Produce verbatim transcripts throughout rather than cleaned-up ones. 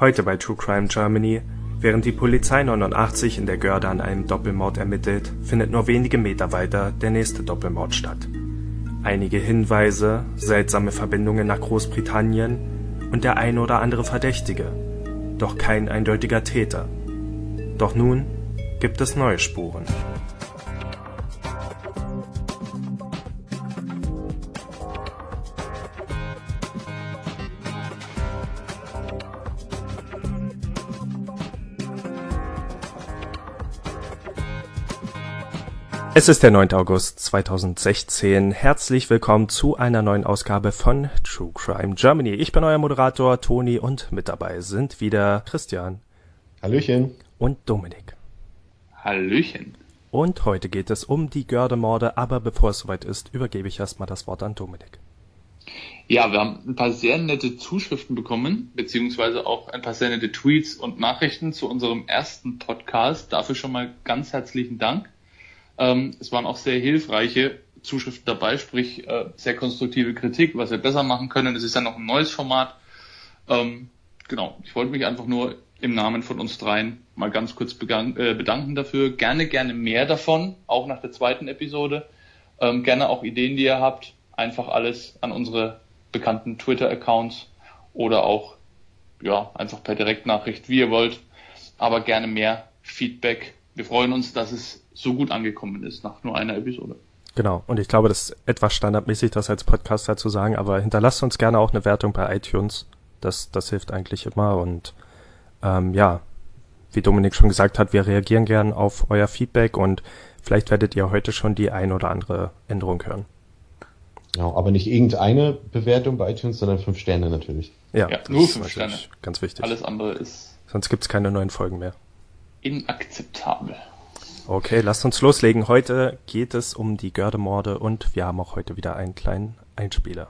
Heute bei True Crime Germany: Während die Polizei neunundachtzig in der Göhrde an einem Doppelmord ermittelt, findet nur wenige Meter weiter der nächste Doppelmord statt. Einige Hinweise, seltsame Verbindungen nach Großbritannien und der ein oder andere Verdächtige, doch kein eindeutiger Täter. Doch nun gibt es neue Spuren. Es ist der neunte August zweitausendsechzehn. Herzlich willkommen zu einer neuen Ausgabe von True Crime Germany. Ich bin euer Moderator Toni und mit dabei sind wieder Christian. Hallöchen. Und Dominik. Hallöchen. Und heute geht es um die Göhrde-Morde, aber bevor es soweit ist, übergebe ich erstmal das Wort an Dominik. Ja, wir haben ein paar sehr nette Zuschriften bekommen, beziehungsweise auch ein paar sehr nette Tweets und Nachrichten zu unserem ersten Podcast. Dafür schon mal ganz herzlichen Dank. Ähm, es waren auch sehr hilfreiche Zuschriften dabei, sprich äh, sehr konstruktive Kritik, was wir besser machen können. Es ist ja noch ein neues Format. Ähm, genau, ich wollte mich einfach nur im Namen von uns dreien mal ganz kurz begann, äh, bedanken dafür. Gerne, gerne mehr davon, auch nach der zweiten Episode. Ähm, gerne auch Ideen, die ihr habt. Einfach alles an unsere bekannten Twitter-Accounts oder auch ja einfach per Direktnachricht, wie ihr wollt. Aber gerne mehr Feedback. Wir freuen uns, dass es so gut angekommen ist nach nur einer Episode. Genau, und ich glaube, das ist etwas standardmäßig, das als Podcaster zu sagen, aber hinterlasst uns gerne auch eine Wertung bei iTunes. Das, das hilft eigentlich immer und ähm, ja, wie Dominik schon gesagt hat, wir reagieren gern auf euer Feedback und vielleicht werdet ihr heute schon die ein oder andere Änderung hören. Genau, aber nicht irgendeine Bewertung bei iTunes, sondern fünf Sterne natürlich. Ja, ja nur fünf Sterne. Ganz wichtig. Alles andere ist... Sonst gibt's keine neuen Folgen mehr. Inakzeptabel. Okay, lasst uns loslegen. Heute geht es um die Göhrde-Morde und wir haben auch heute wieder einen kleinen Einspieler.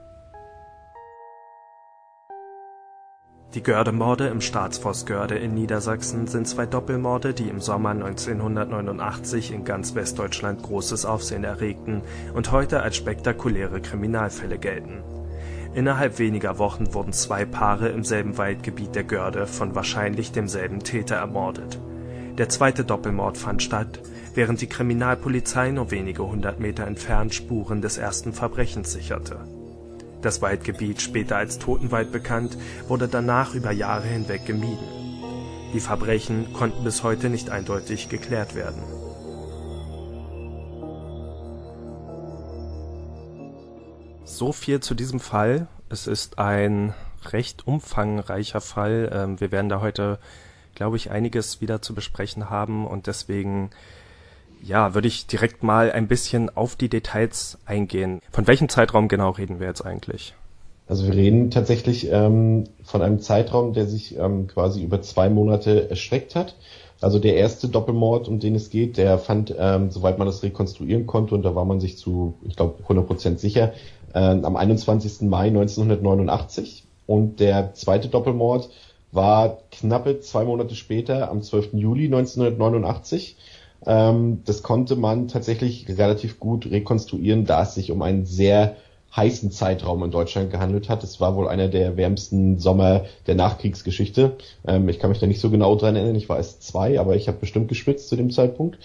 Die Göhrde-Morde im Staatsforst Göhrde in Niedersachsen sind zwei Doppelmorde, die im Sommer neunzehnhundertneunundachtzig in ganz Westdeutschland großes Aufsehen erregten und heute als spektakuläre Kriminalfälle gelten. Innerhalb weniger Wochen wurden zwei Paare im selben Waldgebiet der Göhrde von wahrscheinlich demselben Täter ermordet. Der zweite Doppelmord fand statt, während die Kriminalpolizei nur wenige hundert Meter entfernt Spuren des ersten Verbrechens sicherte. Das Waldgebiet, später als Totenwald bekannt, wurde danach über Jahre hinweg gemieden. Die Verbrechen konnten bis heute nicht eindeutig geklärt werden. So viel zu diesem Fall. Es ist ein recht umfangreicher Fall. Wir werden da heute, glaube ich, einiges wieder zu besprechen haben und deswegen, ja, würde ich direkt mal ein bisschen auf die Details eingehen. Von welchem Zeitraum genau reden wir jetzt eigentlich? Also wir reden tatsächlich ähm, von einem Zeitraum, der sich ähm, quasi über zwei Monate erstreckt hat. Also der erste Doppelmord, um den es geht, der fand, ähm, soweit man das rekonstruieren konnte, und da war man sich zu, ich glaube, hundert Prozent sicher, äh, am einundzwanzigsten Mai neunzehnhundertneunundachtzig. Und der zweite Doppelmord war knappe zwei Monate später, am zwölften Juli neunzehnhundertneunundachtzig. Ähm, das konnte man tatsächlich relativ gut rekonstruieren, da es sich um einen sehr heißen Zeitraum in Deutschland gehandelt hat. Es war wohl einer der wärmsten Sommer der Nachkriegsgeschichte. Ähm, ich kann mich da nicht so genau dran erinnern, ich war erst zwei, aber ich habe bestimmt geschwitzt zu dem Zeitpunkt.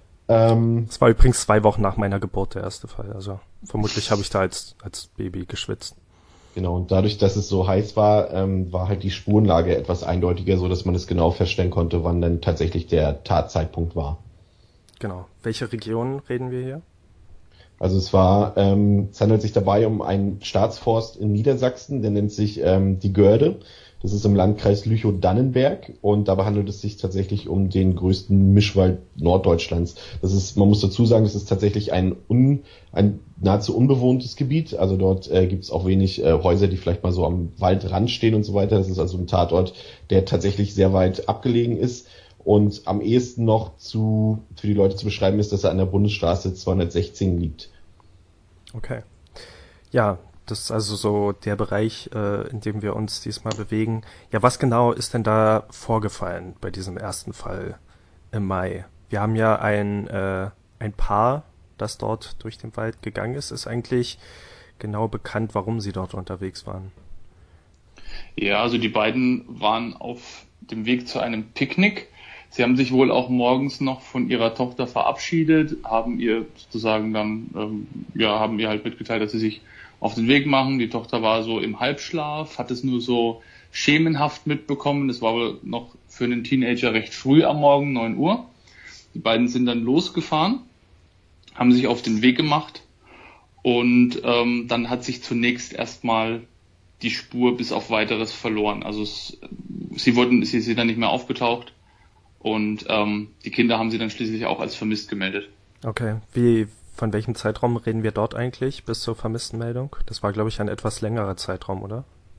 Ähm, Es war übrigens zwei Wochen nach meiner Geburt der erste Fall, also vermutlich habe ich da als, als Baby geschwitzt. Genau, und dadurch, dass es so heiß war, ähm, war halt die Spurenlage etwas eindeutiger, so dass man es genau feststellen konnte, wann denn tatsächlich der Tatzeitpunkt war. Genau. Welche Region reden wir hier? Also es war, ähm, es handelt sich dabei um einen Staatsforst in Niedersachsen, der nennt sich ähm, die Göhrde. Das ist im Landkreis Lüchow-Dannenberg und dabei handelt es sich tatsächlich um den größten Mischwald Norddeutschlands. Das ist, man muss dazu sagen, das ist tatsächlich ein, un, ein nahezu unbewohntes Gebiet. Also dort äh, gibt es auch wenig äh, Häuser, die vielleicht mal so am Waldrand stehen und so weiter. Das ist also ein Tatort, der tatsächlich sehr weit abgelegen ist. Und am ehesten noch zu, für die Leute zu beschreiben ist, dass er an der Bundesstraße zweihundertsechzehn liegt. Okay. Ja, das ist also so der Bereich, äh, in dem wir uns diesmal bewegen. Ja, was genau ist denn da vorgefallen bei diesem ersten Fall im Mai? Wir haben ja ein, äh, ein Paar, das dort durch den Wald gegangen ist. Ist eigentlich genau bekannt, warum sie dort unterwegs waren? Ja, also die beiden waren auf dem Weg zu einem Picknick. Sie haben sich wohl auch morgens noch von ihrer Tochter verabschiedet, haben ihr sozusagen dann, ähm, ja, haben ihr halt mitgeteilt, dass sie sich auf den Weg machen. Die Tochter war so im Halbschlaf, hat es nur so schemenhaft mitbekommen. Das war wohl noch für einen Teenager recht früh am Morgen, neun Uhr. Die beiden sind dann losgefahren, haben sich auf den Weg gemacht und ähm, dann hat sich zunächst erstmal die Spur bis auf Weiteres verloren. Also es, sie wurden, sie sind dann nicht mehr aufgetaucht und ähm, die Kinder haben sie dann schließlich auch als vermisst gemeldet. Okay, wie, von welchem Zeitraum reden wir dort eigentlich bis zur vermissten Meldung? Das war, glaube ich, ein etwas längerer Zeitraum, oder?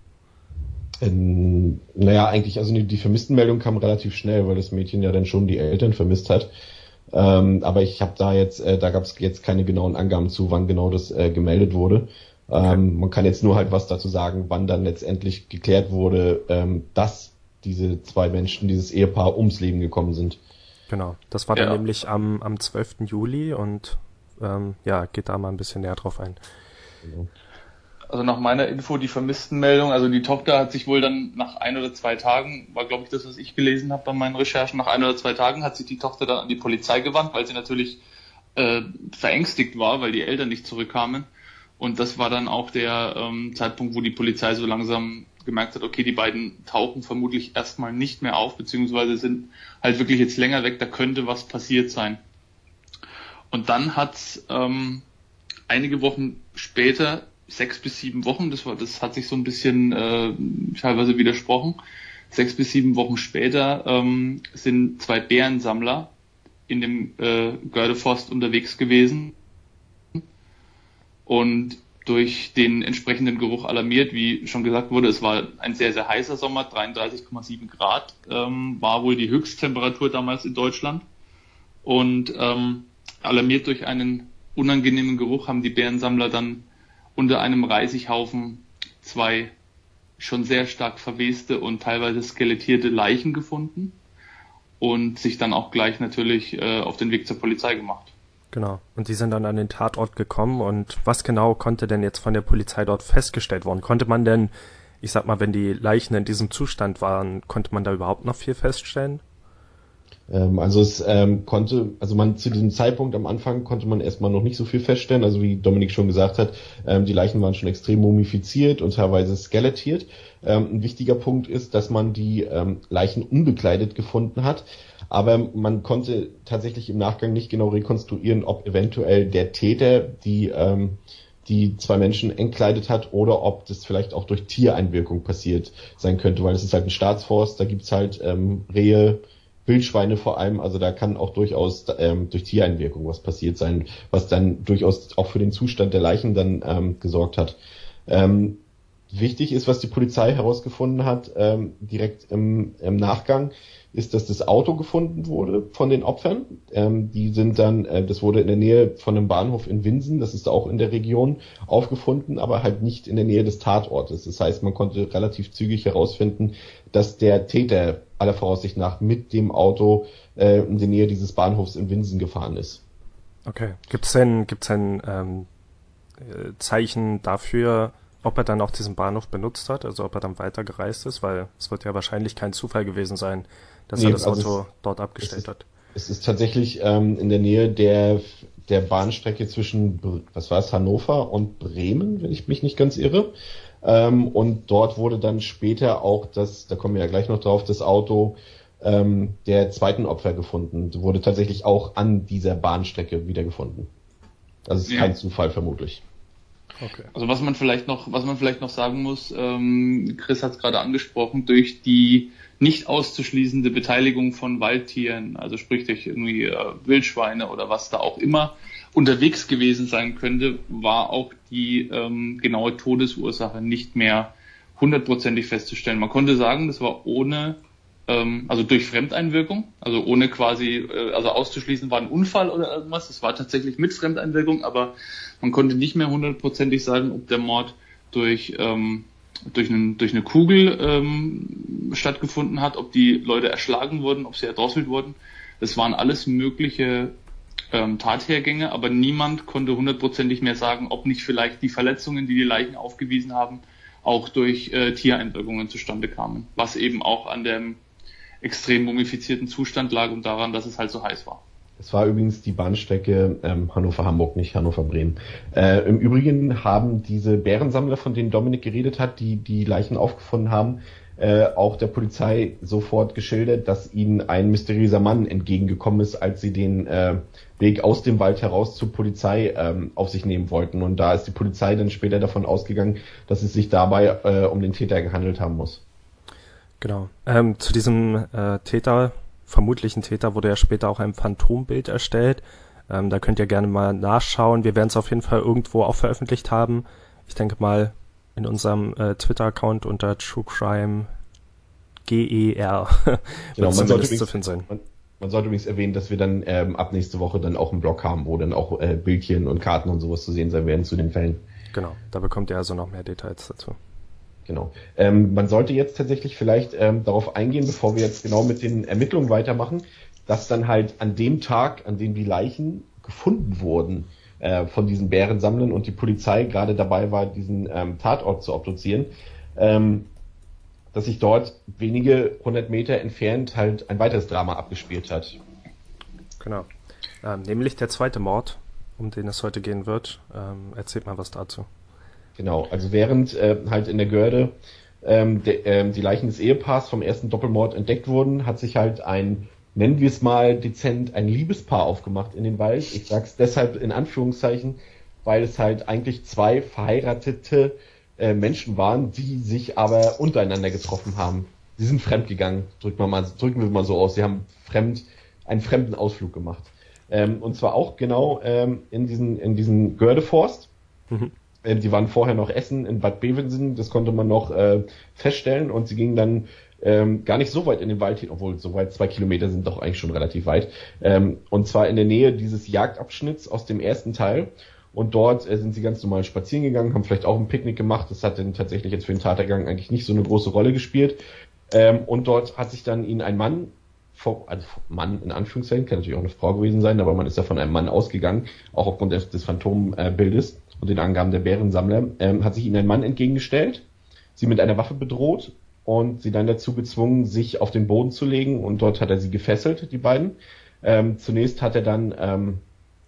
Ähm, naja, eigentlich, also die Vermisstenmeldung kam relativ schnell, weil das Mädchen ja dann schon die Eltern vermisst hat. Ähm, aber ich habe da jetzt, äh, da gab es jetzt keine genauen Angaben zu, wann genau das äh, gemeldet wurde. Okay. Ähm, man kann jetzt nur halt was dazu sagen, wann dann letztendlich geklärt wurde, ähm, dass diese zwei Menschen, dieses Ehepaar ums Leben gekommen sind. Genau, das war dann ja. nämlich am, am zwölften Juli und ähm, ja, geht da mal ein bisschen näher drauf ein. Genau. Also nach meiner Info die Vermisstenmeldung, also die Tochter hat sich wohl dann nach ein oder zwei Tagen, war glaube ich das, was ich gelesen habe bei meinen Recherchen, nach ein oder zwei Tagen hat sich die Tochter dann an die Polizei gewandt, weil sie natürlich äh, verängstigt war, weil die Eltern nicht zurückkamen. Und das war dann auch der ähm, Zeitpunkt, wo die Polizei so langsam gemerkt hat, okay, die beiden tauchen vermutlich erstmal nicht mehr auf, beziehungsweise sind halt wirklich jetzt länger weg, da könnte was passiert sein. Und dann hat's ähm, einige Wochen später, sechs bis sieben Wochen, das war, das hat sich so ein bisschen äh, teilweise widersprochen, sechs bis sieben Wochen später ähm, sind zwei Bärensammler in dem äh, Gördeforst unterwegs gewesen und durch den entsprechenden Geruch alarmiert, wie schon gesagt wurde, es war ein sehr, sehr heißer Sommer, dreiunddreißig Komma sieben Grad ähm, war wohl die Höchsttemperatur damals in Deutschland. Und ähm, alarmiert durch einen unangenehmen Geruch haben die Bärensammler dann unter einem Reisighaufen zwei schon sehr stark verweste und teilweise skelettierte Leichen gefunden und sich dann auch gleich natürlich äh, auf den Weg zur Polizei gemacht. Genau. Und die sind dann an den Tatort gekommen. Und was genau konnte denn jetzt von der Polizei dort festgestellt worden? Konnte man denn, ich sag mal, wenn die Leichen in diesem Zustand waren, konnte man da überhaupt noch viel feststellen? Ähm, also es ähm, konnte, also man zu diesem Zeitpunkt am Anfang konnte man erstmal noch nicht so viel feststellen. Also wie Dominik schon gesagt hat, ähm, die Leichen waren schon extrem mumifiziert und teilweise skelettiert. Ähm, ein wichtiger Punkt ist, dass man die ähm, Leichen unbekleidet gefunden hat. Aber man konnte tatsächlich im Nachgang nicht genau rekonstruieren, ob eventuell der Täter die ähm, die zwei Menschen entkleidet hat oder ob das vielleicht auch durch Tiereinwirkung passiert sein könnte, weil es ist halt ein Staatsforst, da gibt's halt ähm, Rehe, Wildschweine vor allem, also da kann auch durchaus ähm, durch Tiereinwirkung was passiert sein, was dann durchaus auch für den Zustand der Leichen dann ähm, gesorgt hat. Ähm, wichtig ist, was die Polizei herausgefunden hat, ähm, direkt im, im Nachgang, ist, dass das Auto gefunden wurde von den Opfern. Ähm, die sind dann, äh, das wurde in der Nähe von einem Bahnhof in Winsen, das ist auch in der Region, aufgefunden, aber halt nicht in der Nähe des Tatortes. Das heißt, man konnte relativ zügig herausfinden, dass der Täter aller Voraussicht nach mit dem Auto äh, in die Nähe dieses Bahnhofs in Winsen gefahren ist. Okay. Gibt's denn, gibt's denn ähm, Zeichen dafür, ob er dann auch diesen Bahnhof benutzt hat, also ob er dann weiter gereist ist, weil es wird ja wahrscheinlich kein Zufall gewesen sein, dass nee, er das also Auto es, dort abgestellt es ist, hat. Es ist tatsächlich ähm, in der Nähe der der Bahnstrecke zwischen, was war es, Hannover und Bremen, wenn ich mich nicht ganz irre. Ähm, und dort wurde dann später auch das, da kommen wir ja gleich noch drauf, das Auto ähm, der zweiten Opfer gefunden. Das wurde tatsächlich auch an dieser Bahnstrecke wiedergefunden. Also es ist ja kein Zufall vermutlich. Okay. Also was man vielleicht noch, was man vielleicht noch sagen muss, ähm, Chris hat es gerade angesprochen, durch die nicht auszuschließende Beteiligung von Waldtieren, also sprich durch irgendwie äh, Wildschweine oder was da auch immer unterwegs gewesen sein könnte, war auch die ähm, genaue Todesursache nicht mehr hundertprozentig festzustellen. Man konnte sagen, das war ohne, ähm, also durch Fremdeinwirkung, also ohne quasi, äh, also auszuschließen war ein Unfall oder irgendwas, das war tatsächlich mit Fremdeinwirkung, aber man konnte nicht mehr hundertprozentig sagen, ob der Mord durch ähm, durch, einen, durch eine Kugel ähm, stattgefunden hat, ob die Leute erschlagen wurden, ob sie erdrosselt wurden. Das waren alles mögliche ähm, Tathergänge, aber niemand konnte hundertprozentig mehr sagen, ob nicht vielleicht die Verletzungen, die die Leichen aufgewiesen haben, auch durch äh, Tiereinwirkungen zustande kamen, was eben auch an dem extrem mumifizierten Zustand lag und daran, dass es halt so heiß war. Es war übrigens die Bahnstrecke ähm, Hannover-Hamburg, nicht Hannover-Bremen. Äh, Im Übrigen haben diese Bärensammler, von denen Dominik geredet hat, die die Leichen aufgefunden haben, äh, auch der Polizei sofort geschildert, dass ihnen ein mysteriöser Mann entgegengekommen ist, als sie den äh, Weg aus dem Wald heraus zur Polizei ähm, auf sich nehmen wollten. Und da ist die Polizei dann später davon ausgegangen, dass es sich dabei äh, um den Täter gehandelt haben muss. Genau. Ähm, zu diesem äh, Täter, vermutlichen Täter, wurde ja später auch ein Phantombild erstellt. Ähm, da könnt ihr gerne mal nachschauen. Wir werden es auf jeden Fall irgendwo auch veröffentlicht haben. Ich denke mal in unserem äh, Twitter-Account unter True Crime G E R genau, wird man sollte zu finden sein. Man, man sollte übrigens erwähnen, dass wir dann ähm, ab nächste Woche dann auch einen Blog haben, wo dann auch äh, Bildchen und Karten und sowas zu sehen sein werden zu den Fällen. Genau, da bekommt ihr also noch mehr Details dazu. Genau. Ähm, man sollte jetzt tatsächlich vielleicht ähm, darauf eingehen, bevor wir jetzt genau mit den Ermittlungen weitermachen, dass dann halt an dem Tag, an dem die Leichen gefunden wurden äh, von diesen Bärensammlern und die Polizei gerade dabei war, diesen ähm, Tatort zu obduzieren, ähm, dass sich dort wenige hundert Meter entfernt halt ein weiteres Drama abgespielt hat. Genau. Ähm, nämlich der zweite Mord, um den es heute gehen wird. Ähm, erzählt mal was dazu. Genau, also während äh, halt in der Görde ähm, de, ähm, die Leichen des Ehepaars vom ersten Doppelmord entdeckt wurden, hat sich halt ein, nennen wir es mal dezent, ein Liebespaar aufgemacht in den Wald. Ich sag's deshalb in Anführungszeichen, weil es halt eigentlich zwei verheiratete äh, Menschen waren, die sich aber untereinander getroffen haben. Sie sind fremdgegangen, drücken wir mal, drücken wir mal so aus. Sie haben fremd, einen fremden Ausflug gemacht. Ähm, und zwar auch genau ähm, in diesen, in diesen Gördeforst. Mhm. Die waren vorher noch essen in Bad Bevensen, das konnte man noch äh, feststellen, und sie gingen dann ähm, gar nicht so weit in den Wald hin, obwohl so weit, zwei Kilometer sind doch eigentlich schon relativ weit, ähm, und zwar in der Nähe dieses Jagdabschnitts aus dem ersten Teil, und dort äh, sind sie ganz normal spazieren gegangen, haben vielleicht auch ein Picknick gemacht, das hat dann tatsächlich jetzt für den Tathergang eigentlich nicht so eine große Rolle gespielt, ähm, und dort hat sich dann ihnen ein Mann, also Mann in Anführungszeichen, kann natürlich auch eine Frau gewesen sein, aber man ist ja von einem Mann ausgegangen, auch aufgrund des, des Phantombildes, äh, und den Angaben der Bärensammler, ähm, hat sich ihnen ein Mann entgegengestellt, sie mit einer Waffe bedroht und sie dann dazu gezwungen, sich auf den Boden zu legen, und dort hat er sie gefesselt, die beiden. Ähm, zunächst hat er dann, ähm,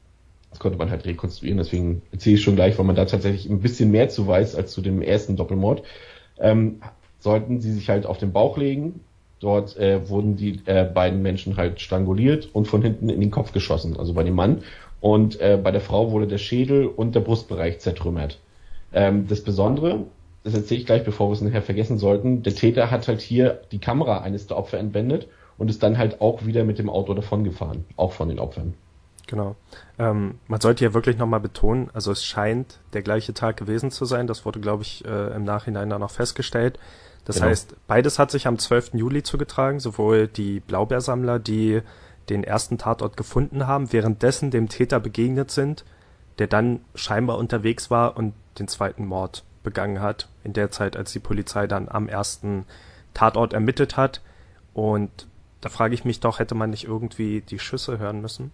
das konnte man halt rekonstruieren, deswegen erzähle ich schon gleich, weil man da tatsächlich ein bisschen mehr zu weiß als zu dem ersten Doppelmord, ähm, sollten sie sich halt auf den Bauch legen. Dort äh, wurden die äh, beiden Menschen halt stranguliert und von hinten in den Kopf geschossen, also bei dem Mann. Und äh, bei der Frau wurde der Schädel und der Brustbereich zertrümmert. Ähm, das Besondere, das erzähle ich gleich, bevor wir es nachher vergessen sollten, der Täter hat halt hier die Kamera eines der Opfer entwendet und ist dann halt auch wieder mit dem Auto davongefahren, auch von den Opfern. Genau. Ähm, man sollte hier wirklich nochmal betonen, also es scheint der gleiche Tag gewesen zu sein, das wurde, glaube ich, äh, im Nachhinein dann noch festgestellt. Das genau. heißt, beides hat sich am zwölften Juli zugetragen, sowohl die Blaubeersammler, die den ersten Tatort gefunden haben, währenddessen dem Täter begegnet sind, der dann scheinbar unterwegs war und den zweiten Mord begangen hat, in der Zeit, als die Polizei dann am ersten Tatort ermittelt hat. Und da frage ich mich doch, hätte man nicht irgendwie die Schüsse hören müssen?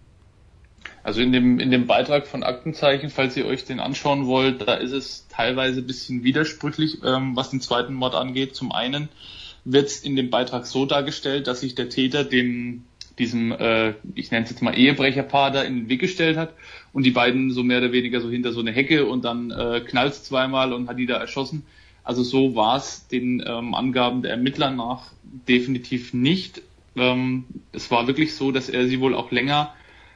Also in dem, in dem Beitrag von Aktenzeichen, falls ihr euch den anschauen wollt, da ist es teilweise ein bisschen widersprüchlich, ähm, was den zweiten Mord angeht. Zum einen wird es in dem Beitrag so dargestellt, dass sich der Täter dem diesem, äh, ich nenne es jetzt mal Ehebrecherpaar da in den Weg gestellt hat und die beiden so mehr oder weniger so hinter so eine Hecke, und dann äh, knallt es zweimal und hat die da erschossen. Also so war es den ähm, Angaben der Ermittler nach definitiv nicht. Ähm, es war wirklich so, dass er sie wohl auch länger,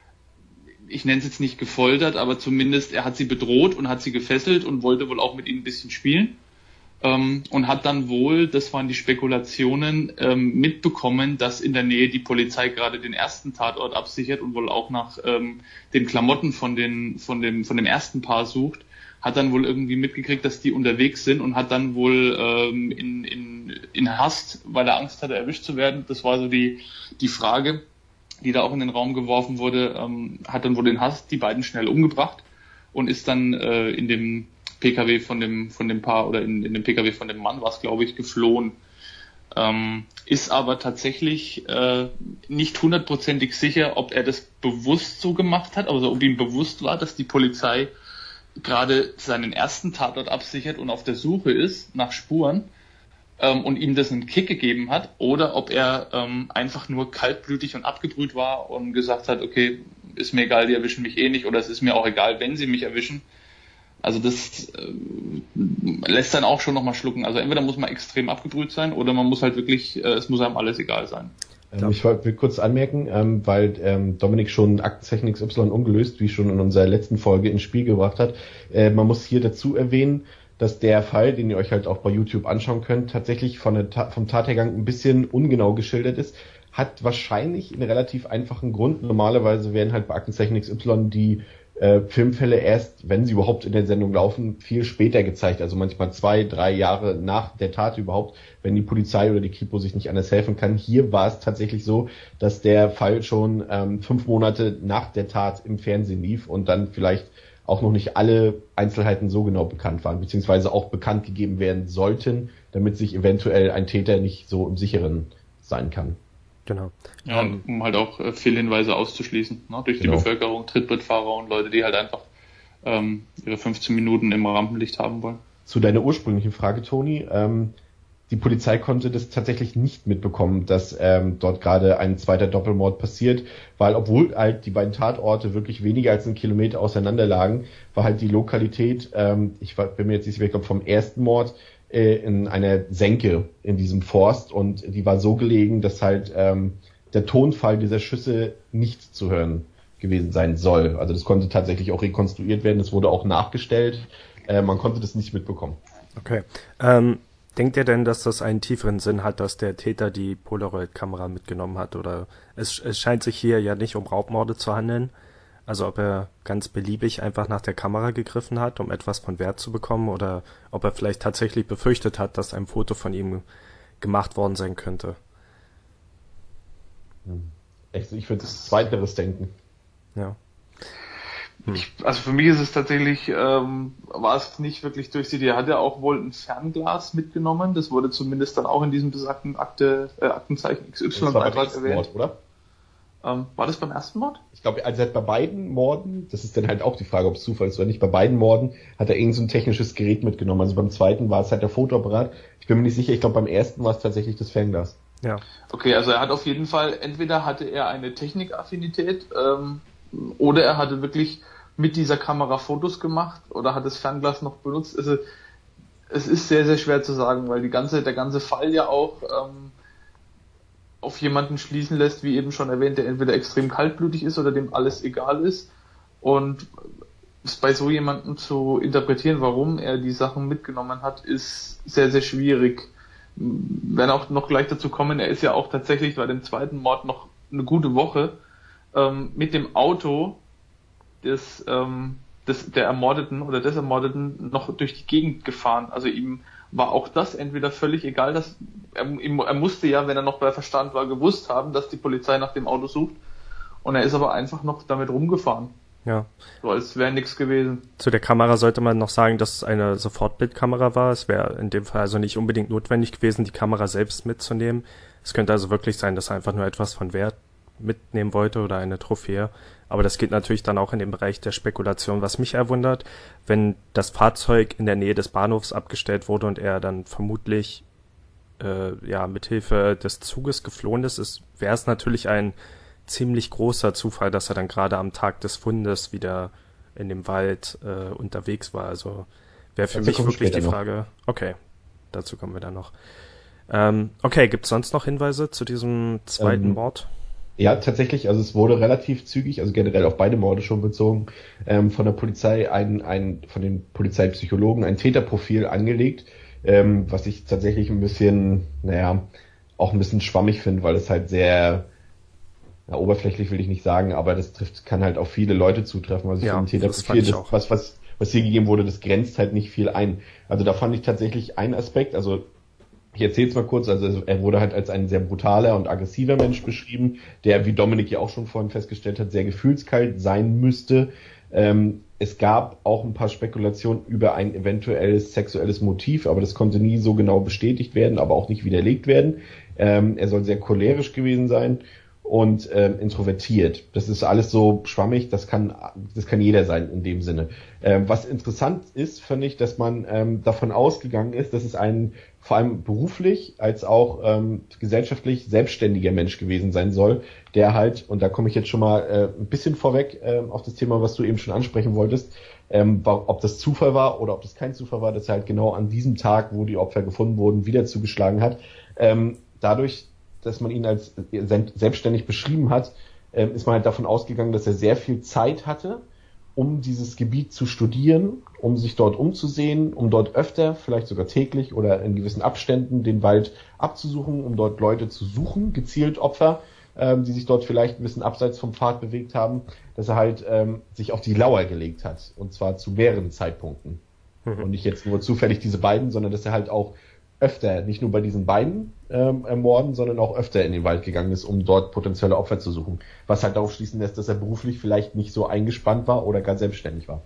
ich nenne es jetzt nicht gefoltert, aber zumindest er hat sie bedroht und hat sie gefesselt und wollte wohl auch mit ihnen ein bisschen spielen. Ähm, und hat dann wohl, das waren die Spekulationen, ähm, mitbekommen, dass in der Nähe die Polizei gerade den ersten Tatort absichert und wohl auch nach ähm, den Klamotten von den von dem von dem ersten Paar sucht, hat dann wohl irgendwie mitgekriegt, dass die unterwegs sind, und hat dann wohl ähm, in in in Hast, weil er Angst hatte, erwischt zu werden, das war so die die Frage, die da auch in den Raum geworfen wurde, ähm, hat dann wohl in Hast die beiden schnell umgebracht und ist dann äh, in dem P K W von dem von dem Paar oder in, in dem P K W von dem Mann war es, glaube ich, geflohen. Ähm, ist aber tatsächlich äh, nicht hundertprozentig sicher, ob er das bewusst so gemacht hat, also ob ihm bewusst war, dass die Polizei gerade seinen ersten Tatort absichert und auf der Suche ist nach Spuren ähm, und ihm das einen Kick gegeben hat, oder ob er ähm, einfach nur kaltblütig und abgebrüht war und gesagt hat, okay, ist mir egal, die erwischen mich eh nicht, oder es ist mir auch egal, wenn sie mich erwischen. Also das äh, lässt dann auch schon nochmal schlucken. Also entweder muss man extrem abgebrüht sein, oder man muss halt wirklich, äh, es muss einem alles egal sein. Ähm, ich will kurz anmerken, ähm, weil ähm, Dominik schon Aktenzeichen X Y ungelöst, wie schon in unserer letzten Folge ins Spiel gebracht hat. Äh, man muss hier dazu erwähnen, dass der Fall, den ihr euch halt auch bei YouTube anschauen könnt, tatsächlich von der Ta- vom Tathergang ein bisschen ungenau geschildert ist. Hat wahrscheinlich einen relativ einfachen Grund. Normalerweise werden halt bei Aktenzeichen X Y die äh, Filmfälle erst, wenn sie überhaupt in der Sendung laufen, viel später gezeigt. Also manchmal zwei, drei Jahre nach der Tat überhaupt, wenn die Polizei oder die Kripo sich nicht anders helfen kann. Hier war es tatsächlich so, dass der Fall schon ähm, fünf Monate nach der Tat im Fernsehen lief und dann vielleicht auch noch nicht alle Einzelheiten so genau bekannt waren, beziehungsweise auch bekannt gegeben werden sollten, damit sich eventuell ein Täter nicht so im Sicheren sein kann. Genau. Ja, und um halt auch äh, Fehlhinweise auszuschließen, ne, durch Genau. die Bevölkerung, Trittbrettfahrer und Leute, die halt einfach ähm, ihre fünfzehn Minuten im Rampenlicht haben wollen. Zu deiner ursprünglichen Frage, Toni, ähm, die Polizei konnte das tatsächlich nicht mitbekommen, dass ähm, dort gerade ein zweiter Doppelmord passiert, weil obwohl halt die beiden Tatorte wirklich weniger als einen Kilometer auseinander lagen, war halt die Lokalität, ähm, ich war, bin mir jetzt nicht sicher, ich glaube vom ersten Mord, äh, in einer Senke in diesem Forst, und die war so gelegen, dass halt ähm, der Tonfall dieser Schüsse nicht zu hören gewesen sein soll. Also das konnte tatsächlich auch rekonstruiert werden, das wurde auch nachgestellt, äh, man konnte das nicht mitbekommen. Okay. Ähm, denkt ihr denn, dass das einen tieferen Sinn hat, dass der Täter die Polaroid-Kamera mitgenommen hat? Oder es, es scheint sich hier ja nicht um Raubmorde zu handeln. Also ob er ganz beliebig einfach nach der Kamera gegriffen hat, um etwas von Wert zu bekommen, oder ob er vielleicht tatsächlich befürchtet hat, dass ein Foto von ihm gemacht worden sein könnte. Echt, ich würde das Zweiteres denken. Ja. Ich, also für mich ist es tatsächlich, ähm, war es nicht wirklich durchsichtig. Er hatte auch wohl ein Fernglas mitgenommen. Das wurde zumindest dann auch in diesem besagten Akte, äh, Aktenzeichen X Y-Beitrag erwähnt. Mord, oder? Ähm, war das beim ersten Mord? Ich glaube, also bei beiden Morden, das ist dann halt auch die Frage, ob es Zufall ist oder nicht, bei beiden Morden hat er irgend so ein technisches Gerät mitgenommen. Also beim zweiten war es halt der Fotoapparat. Ich bin mir nicht sicher, ich glaube beim ersten war es tatsächlich das Fernglas. Ja. Okay, also er hat auf jeden Fall, entweder hatte er eine Technikaffinität, ähm, oder er hatte wirklich mit dieser Kamera Fotos gemacht oder hat das Fernglas noch benutzt. Also es ist sehr, sehr schwer zu sagen, weil die ganze, der ganze Fall ja auch ähm, auf jemanden schließen lässt, wie eben schon erwähnt, der entweder extrem kaltblütig ist oder dem alles egal ist. Und es bei so jemandem zu interpretieren, warum er die Sachen mitgenommen hat, ist sehr, sehr schwierig. Wir werden auch noch gleich dazu kommen, er ist ja auch tatsächlich bei dem zweiten Mord noch eine gute Woche ähm, mit dem Auto des, ähm, des der Ermordeten oder des Ermordeten noch durch die Gegend gefahren. Also ihm war auch das entweder völlig egal, dass er, ihm, er musste ja, wenn er noch bei Verstand war, gewusst haben, dass die Polizei nach dem Auto sucht, und er ist aber einfach noch damit rumgefahren. Ja. So als wäre nichts gewesen. Zu der Kamera sollte man noch sagen, dass es eine Sofortbildkamera war. Es wäre in dem Fall also nicht unbedingt notwendig gewesen, die Kamera selbst mitzunehmen. Es könnte also wirklich sein, dass er einfach nur etwas von Wert mitnehmen wollte oder eine Trophäe. Aber das geht natürlich dann auch in den Bereich der Spekulation. Was mich erwundert, wenn das Fahrzeug in der Nähe des Bahnhofs abgestellt wurde und er dann vermutlich äh, ja mithilfe des Zuges geflohen ist, ist wäre es natürlich ein ziemlich großer Zufall, dass er dann gerade am Tag des Fundes wieder in dem Wald äh, unterwegs war. Also wäre für dazu mich wirklich die noch. Frage. Okay, dazu kommen wir dann noch. Ähm, okay, gibt es sonst noch Hinweise zu diesem zweiten Ähm, Mord? Ja, tatsächlich, also es wurde relativ zügig, also generell auf beide Morde schon bezogen, ähm, von der Polizei ein, ein, von den Polizeipsychologen ein Täterprofil angelegt, ähm, was ich tatsächlich ein bisschen, naja, auch ein bisschen schwammig finde, weil es halt sehr, ja, oberflächlich will ich nicht sagen, aber das trifft, kann halt auf viele Leute zutreffen. Also ich Ja, finde ein das fand Täterprofil, ich das, auch. was, was, was hier gegeben wurde, das grenzt halt nicht viel ein. Also da fand ich tatsächlich einen Aspekt, also ich erzähle es mal kurz, also er wurde halt als ein sehr brutaler und aggressiver Mensch beschrieben, der, wie Dominik ja auch schon vorhin festgestellt hat, sehr gefühlskalt sein müsste. Ähm, es gab auch ein paar Spekulationen über ein eventuelles sexuelles Motiv, aber das konnte nie so genau bestätigt werden, aber auch nicht widerlegt werden. Ähm, er soll sehr cholerisch gewesen sein und ähm, introvertiert. Das ist alles so schwammig, das kann das kann jeder sein in dem Sinne. Ähm, was interessant ist, finde ich, dass man ähm, davon ausgegangen ist, dass es ein vor allem beruflich als auch ähm, gesellschaftlich selbstständiger Mensch gewesen sein soll, der halt, und da komme ich jetzt schon mal äh, ein bisschen vorweg äh, auf das Thema, was du eben schon ansprechen wolltest, ähm, ob das Zufall war oder ob das kein Zufall war, dass er halt genau an diesem Tag, wo die Opfer gefunden wurden, wieder zugeschlagen hat. Ähm, dadurch, dass man ihn als selbstständig beschrieben hat, ähm, ist man halt davon ausgegangen, dass er sehr viel Zeit hatte, um dieses Gebiet zu studieren, um sich dort umzusehen, um dort öfter, vielleicht sogar täglich oder in gewissen Abständen den Wald abzusuchen, um dort Leute zu suchen, gezielt Opfer, ähm, die sich dort vielleicht ein bisschen abseits vom Pfad bewegt haben, dass er halt ähm, sich auf die Lauer gelegt hat, und zwar zu mehreren Zeitpunkten. Mhm. Und nicht jetzt nur zufällig diese beiden, sondern dass er halt auch öfter, nicht nur bei diesen beiden ähm, Morden, sondern auch öfter in den Wald gegangen ist, um dort potenzielle Opfer zu suchen. Was halt darauf schließen lässt, dass er beruflich vielleicht nicht so eingespannt war oder gar selbstständig war.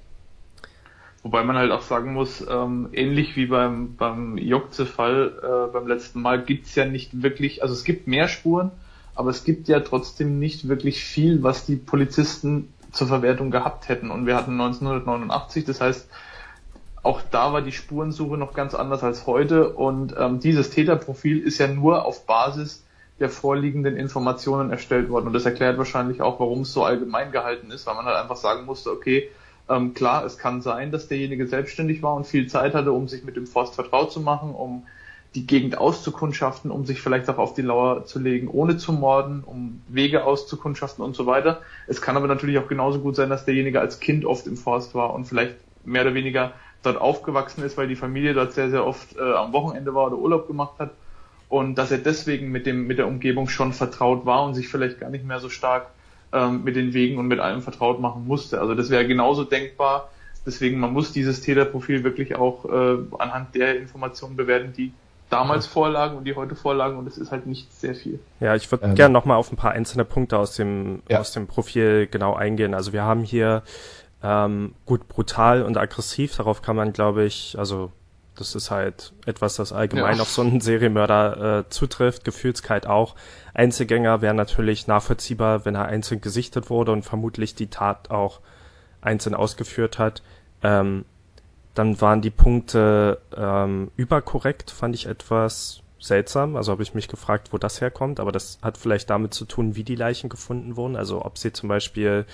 Wobei man halt auch sagen muss, ähm, ähnlich wie beim, beim Jokce-Fall äh, beim letzten Mal, gibt's ja nicht wirklich, also es gibt mehr Spuren, aber es gibt ja trotzdem nicht wirklich viel, was die Polizisten zur Verwertung gehabt hätten. Und wir hatten neunzehnhundertneunundachtzig, das heißt, auch da war die Spurensuche noch ganz anders als heute, und ähm, dieses Täterprofil ist ja nur auf Basis der vorliegenden Informationen erstellt worden, und das erklärt wahrscheinlich auch, warum es so allgemein gehalten ist, weil man halt einfach sagen musste, okay, ähm, klar, es kann sein, dass derjenige selbstständig war und viel Zeit hatte, um sich mit dem Forst vertraut zu machen, um die Gegend auszukundschaften, um sich vielleicht auch auf die Lauer zu legen, ohne zu morden, um Wege auszukundschaften und so weiter. Es kann aber natürlich auch genauso gut sein, dass derjenige als Kind oft im Forst war und vielleicht mehr oder weniger dort aufgewachsen ist, weil die Familie dort sehr, sehr oft äh, am Wochenende war oder Urlaub gemacht hat, und dass er deswegen mit dem mit der Umgebung schon vertraut war und sich vielleicht gar nicht mehr so stark ähm, mit den Wegen und mit allem vertraut machen musste. Also das wäre genauso denkbar. Deswegen, man muss dieses Täterprofil wirklich auch äh, anhand der Informationen bewerten, die damals vorlagen und die heute vorlagen, und es ist halt nicht sehr viel. Ja, ich würde ähm. gerne nochmal auf ein paar einzelne Punkte aus dem ja. aus dem Profil genau eingehen. Also wir haben hier Ähm, gut, brutal und aggressiv, darauf kann man, glaube ich, also das ist halt etwas, das allgemein ja. auf so einen Serienmörder äh, zutrifft, Gefühlskeit auch. Einzelgänger wäre natürlich nachvollziehbar, wenn er einzeln gesichtet wurde und vermutlich die Tat auch einzeln ausgeführt hat. Ähm, dann waren die Punkte ähm, überkorrekt, fand ich etwas seltsam, also habe ich mich gefragt, wo das herkommt, aber das hat vielleicht damit zu tun, wie die Leichen gefunden wurden, also ob sie zum Beispiel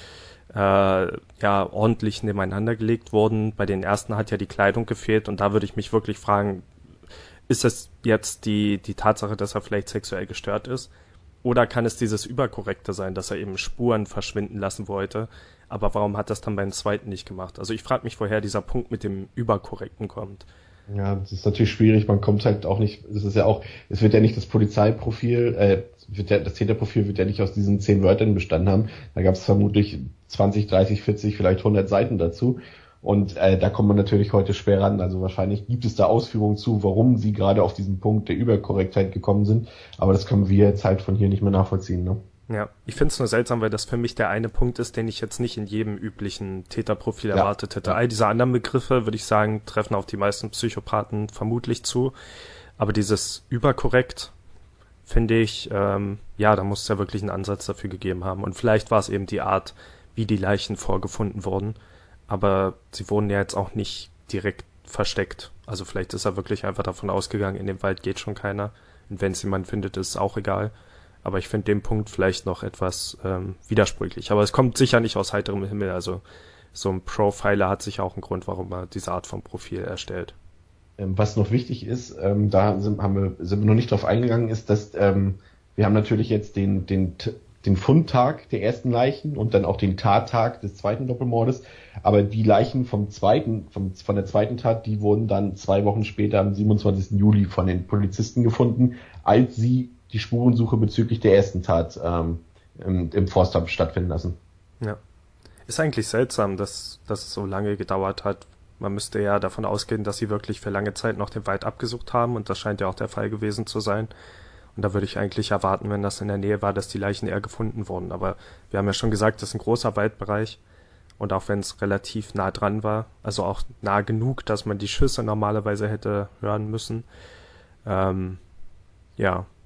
Äh, ja, ordentlich nebeneinander gelegt wurden. Bei den ersten hat ja die Kleidung gefehlt, und da würde ich mich wirklich fragen, ist es jetzt die, die Tatsache, dass er vielleicht sexuell gestört ist? Oder kann es dieses Überkorrekte sein, dass er eben Spuren verschwinden lassen wollte? Aber warum hat das dann beim zweiten nicht gemacht? Also ich frage mich, woher dieser Punkt mit dem Überkorrekten kommt. Ja, das ist natürlich schwierig, man kommt halt auch nicht, es ist ja auch, es wird ja nicht das Polizeiprofil, äh, wird ja, das Täterprofil wird ja nicht aus diesen zehn Wörtern bestanden haben, da gab es vermutlich zwanzig, dreißig, vierzig, vielleicht hundert Seiten dazu, und äh, da kommt man natürlich heute schwer ran, also wahrscheinlich gibt es da Ausführungen zu, warum sie gerade auf diesen Punkt der Überkorrektheit gekommen sind, aber das können wir jetzt halt von hier nicht mehr nachvollziehen, ne? Ja, ich finde es nur seltsam, weil das für mich der eine Punkt ist, den ich jetzt nicht in jedem üblichen Täterprofil ja. erwartet hätte. All diese anderen Begriffe, würde ich sagen, treffen auf die meisten Psychopathen vermutlich zu. Aber dieses überkorrekt, finde ich, ähm, ja, da muss es ja wirklich einen Ansatz dafür gegeben haben. Und vielleicht war es eben die Art, wie die Leichen vorgefunden wurden. Aber sie wurden ja jetzt auch nicht direkt versteckt. Also vielleicht ist er wirklich einfach davon ausgegangen, in dem Wald geht schon keiner. Und wenn es jemand findet, ist es auch egal. Aber ich finde den Punkt vielleicht noch etwas ähm, widersprüchlich. Aber es kommt sicher nicht aus heiterem Himmel. Also so ein Profiler hat sicher auch einen Grund, warum er diese Art von Profil erstellt. Was noch wichtig ist, ähm, da sind, haben wir, sind wir noch nicht drauf eingegangen, ist, dass ähm, wir haben natürlich jetzt den, den, den Fundtag der ersten Leichen und dann auch den Tattag des zweiten Doppelmordes. Aber die Leichen vom zweiten, vom, von der zweiten Tat, die wurden dann zwei Wochen später am siebenundzwanzigsten Juli von den Polizisten gefunden, als sie die Spurensuche bezüglich der ersten Tat ähm, im, im Forst haben stattfinden lassen. Ja. Ist eigentlich seltsam, dass, dass es so lange gedauert hat. Man müsste ja davon ausgehen, dass sie wirklich für lange Zeit noch den Wald abgesucht haben, und das scheint ja auch der Fall gewesen zu sein. Und da würde ich eigentlich erwarten, wenn das in der Nähe war, dass die Leichen eher gefunden wurden. Aber wir haben ja schon gesagt, das ist ein großer Waldbereich, und auch wenn es relativ nah dran war, also auch nah genug, dass man die Schüsse normalerweise hätte hören müssen, ähm, ja,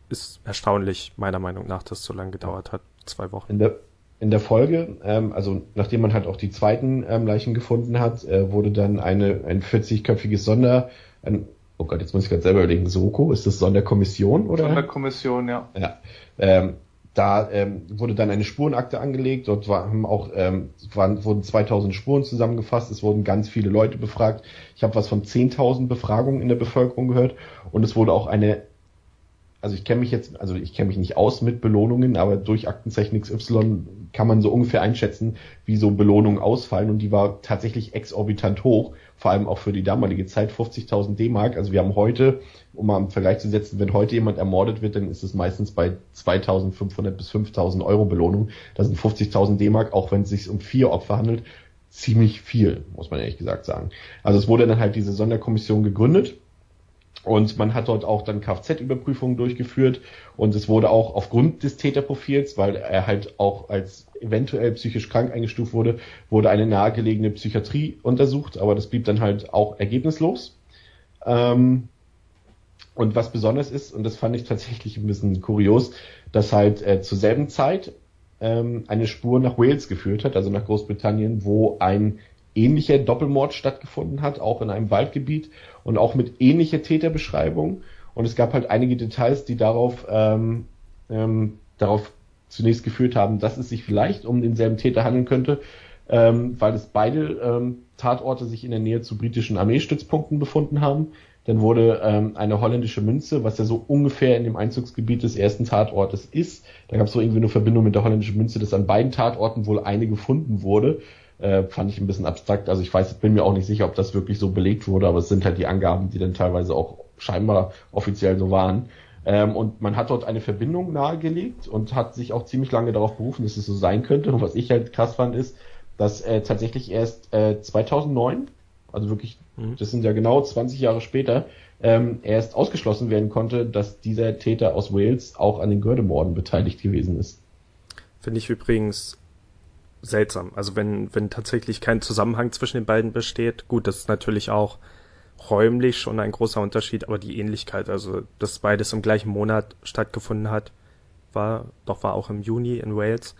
ist erstaunlich, meiner Meinung nach, dass es so lange gedauert hat. Zwei Wochen. In der, in der Folge, ähm, also nachdem man halt auch die zweiten ähm, Leichen gefunden hat, äh, wurde dann eine ein vierzigköpfiges Sonder, ein, oh Gott, jetzt muss ich gerade selber überlegen, Soko, ist das Sonderkommission, oder? Sonderkommission, ja. Ja, ähm, da ähm, wurde dann eine Spurenakte angelegt, dort war, haben auch, ähm, waren, wurden zweitausend Spuren zusammengefasst, es wurden ganz viele Leute befragt. Ich habe was von zehntausend Befragungen in der Bevölkerung gehört und es wurde auch eine, also ich kenne mich jetzt, also ich kenne mich nicht aus mit Belohnungen, aber durch Aktenzeichen X Y kann man so ungefähr einschätzen, wie so Belohnungen ausfallen und die war tatsächlich exorbitant hoch, vor allem auch für die damalige Zeit, fünfzigtausend D-Mark. Also wir haben heute, um mal im Vergleich zu setzen, wenn heute jemand ermordet wird, dann ist es meistens bei zweitausendfünfhundert bis fünftausend Euro Belohnung. Das sind fünfzigtausend D-Mark, auch wenn es sich um vier Opfer handelt, ziemlich viel, muss man ehrlich gesagt sagen. Also es wurde dann halt diese Sonderkommission gegründet. Und man hat dort auch dann Kfz-Überprüfungen durchgeführt und es wurde auch aufgrund des Täterprofils, weil er halt auch als eventuell psychisch krank eingestuft wurde, wurde eine nahegelegene Psychiatrie untersucht, aber das blieb dann halt auch ergebnislos. Ähm, und was besonders ist, und das fand ich tatsächlich ein bisschen kurios, dass halt äh, zur selben Zeit ähm, eine Spur nach Wales geführt hat, also nach Großbritannien, wo ein ähnlicher Doppelmord stattgefunden hat, auch in einem Waldgebiet und auch mit ähnlicher Täterbeschreibung. Und es gab halt einige Details, die darauf, ähm, ähm, darauf zunächst geführt haben, dass es sich vielleicht um denselben Täter handeln könnte, ähm, weil es beide ähm, Tatorte sich in der Nähe zu britischen Armeestützpunkten befunden haben. Dann wurde ähm, eine holländische Münze, was ja so ungefähr in dem Einzugsgebiet des ersten Tatortes ist. Da gab es so irgendwie eine Verbindung mit der holländischen Münze, dass an beiden Tatorten wohl eine gefunden wurde. Äh, fand ich ein bisschen abstrakt. Also ich weiß, bin mir auch nicht sicher, ob das wirklich so belegt wurde, aber es sind halt die Angaben, die dann teilweise auch scheinbar offiziell so waren. Ähm, und man hat dort eine Verbindung nahegelegt und hat sich auch ziemlich lange darauf berufen, dass es so sein könnte. Und was ich halt krass fand, ist, dass äh, tatsächlich erst äh, zweitausendneun, also wirklich, mhm. das sind ja genau zwanzig Jahre später, ähm, erst ausgeschlossen werden konnte, dass dieser Täter aus Wales auch an den Göhrde-Morden beteiligt gewesen ist. Finde ich übrigens seltsam. Also wenn, wenn tatsächlich kein Zusammenhang zwischen den beiden besteht, gut, das ist natürlich auch räumlich schon ein großer Unterschied, aber die Ähnlichkeit, also dass beides im gleichen Monat stattgefunden hat, war, doch war auch im Juni in Wales.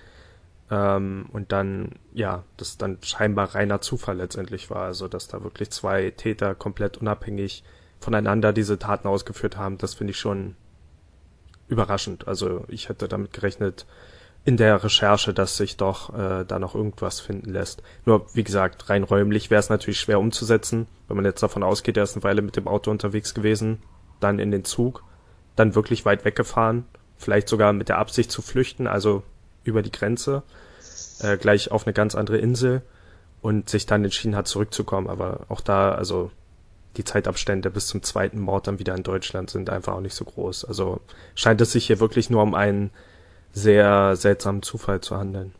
Ähm, und dann, ja, das dann scheinbar reiner Zufall letztendlich war, also dass da wirklich zwei Täter komplett unabhängig voneinander diese Taten ausgeführt haben, das finde ich schon überraschend. Also ich hätte damit gerechnet, in der Recherche, dass sich doch äh, da noch irgendwas finden lässt. Nur, wie gesagt, rein räumlich wäre es natürlich schwer umzusetzen, wenn man jetzt davon ausgeht, er ist eine Weile mit dem Auto unterwegs gewesen, dann in den Zug, dann wirklich weit weggefahren, vielleicht sogar mit der Absicht zu flüchten, also über die Grenze, äh, gleich auf eine ganz andere Insel und sich dann entschieden hat, zurückzukommen. Aber auch da, also die Zeitabstände bis zum zweiten Mord dann wieder in Deutschland sind einfach auch nicht so groß. Also scheint es sich hier wirklich nur um einen sehr seltsamen Zufall zu handeln.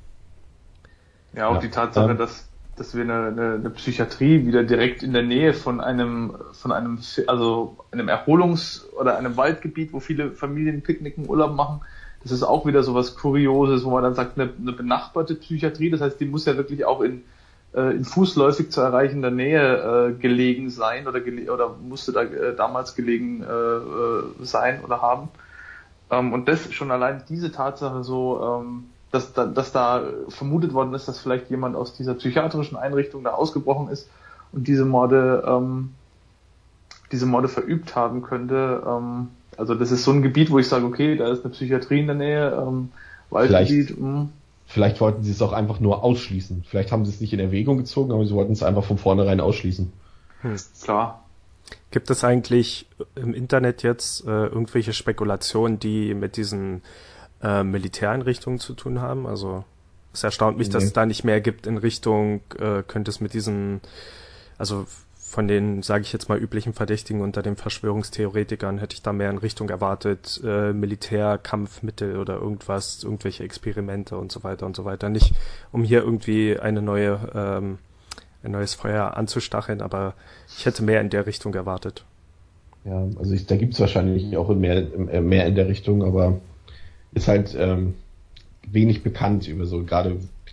Ja, auch ja, die Tatsache, ähm, dass, dass wir eine, eine, eine Psychiatrie wieder direkt in der Nähe von einem, von einem, also einem Erholungs- oder einem Waldgebiet, wo viele Familien picknicken, Urlaub machen, das ist auch wieder so was Kurioses, wo man dann sagt, eine, eine benachbarte Psychiatrie, das heißt, die muss ja wirklich auch in, äh, in fußläufig zu erreichender Nähe äh, gelegen sein oder, gele- oder musste da äh, damals gelegen äh, sein oder haben. Um, und das schon allein diese Tatsache so, um, dass, da, dass da vermutet worden ist, dass vielleicht jemand aus dieser psychiatrischen Einrichtung da ausgebrochen ist und diese Morde, um, diese Morde verübt haben könnte. Um, also das ist so ein Gebiet, wo ich sage, okay, da ist eine Psychiatrie in der Nähe, um, Waldgebiet. Vielleicht, mm. vielleicht wollten sie es auch einfach nur ausschließen. Vielleicht haben sie es nicht in Erwägung gezogen, aber sie wollten es einfach von vornherein ausschließen. Hm. Klar. Gibt es eigentlich im Internet jetzt äh, irgendwelche Spekulationen, die mit diesen äh, Militäreinrichtungen zu tun haben? Also es erstaunt mich, nee. dass es da nicht mehr gibt in Richtung, äh, könnte es mit diesen, also von den, sage ich jetzt mal, üblichen Verdächtigen unter den Verschwörungstheoretikern, hätte ich da mehr in Richtung erwartet, äh, Militärkampfmittel oder irgendwas, irgendwelche Experimente und so weiter und so weiter. Nicht, um hier irgendwie eine neue ähm, ein neues Feuer anzustacheln, aber ich hätte mehr in der Richtung erwartet. Ja, also ich, da gibt's wahrscheinlich auch mehr, mehr in der Richtung, aber ist halt ähm, wenig bekannt über so, gerade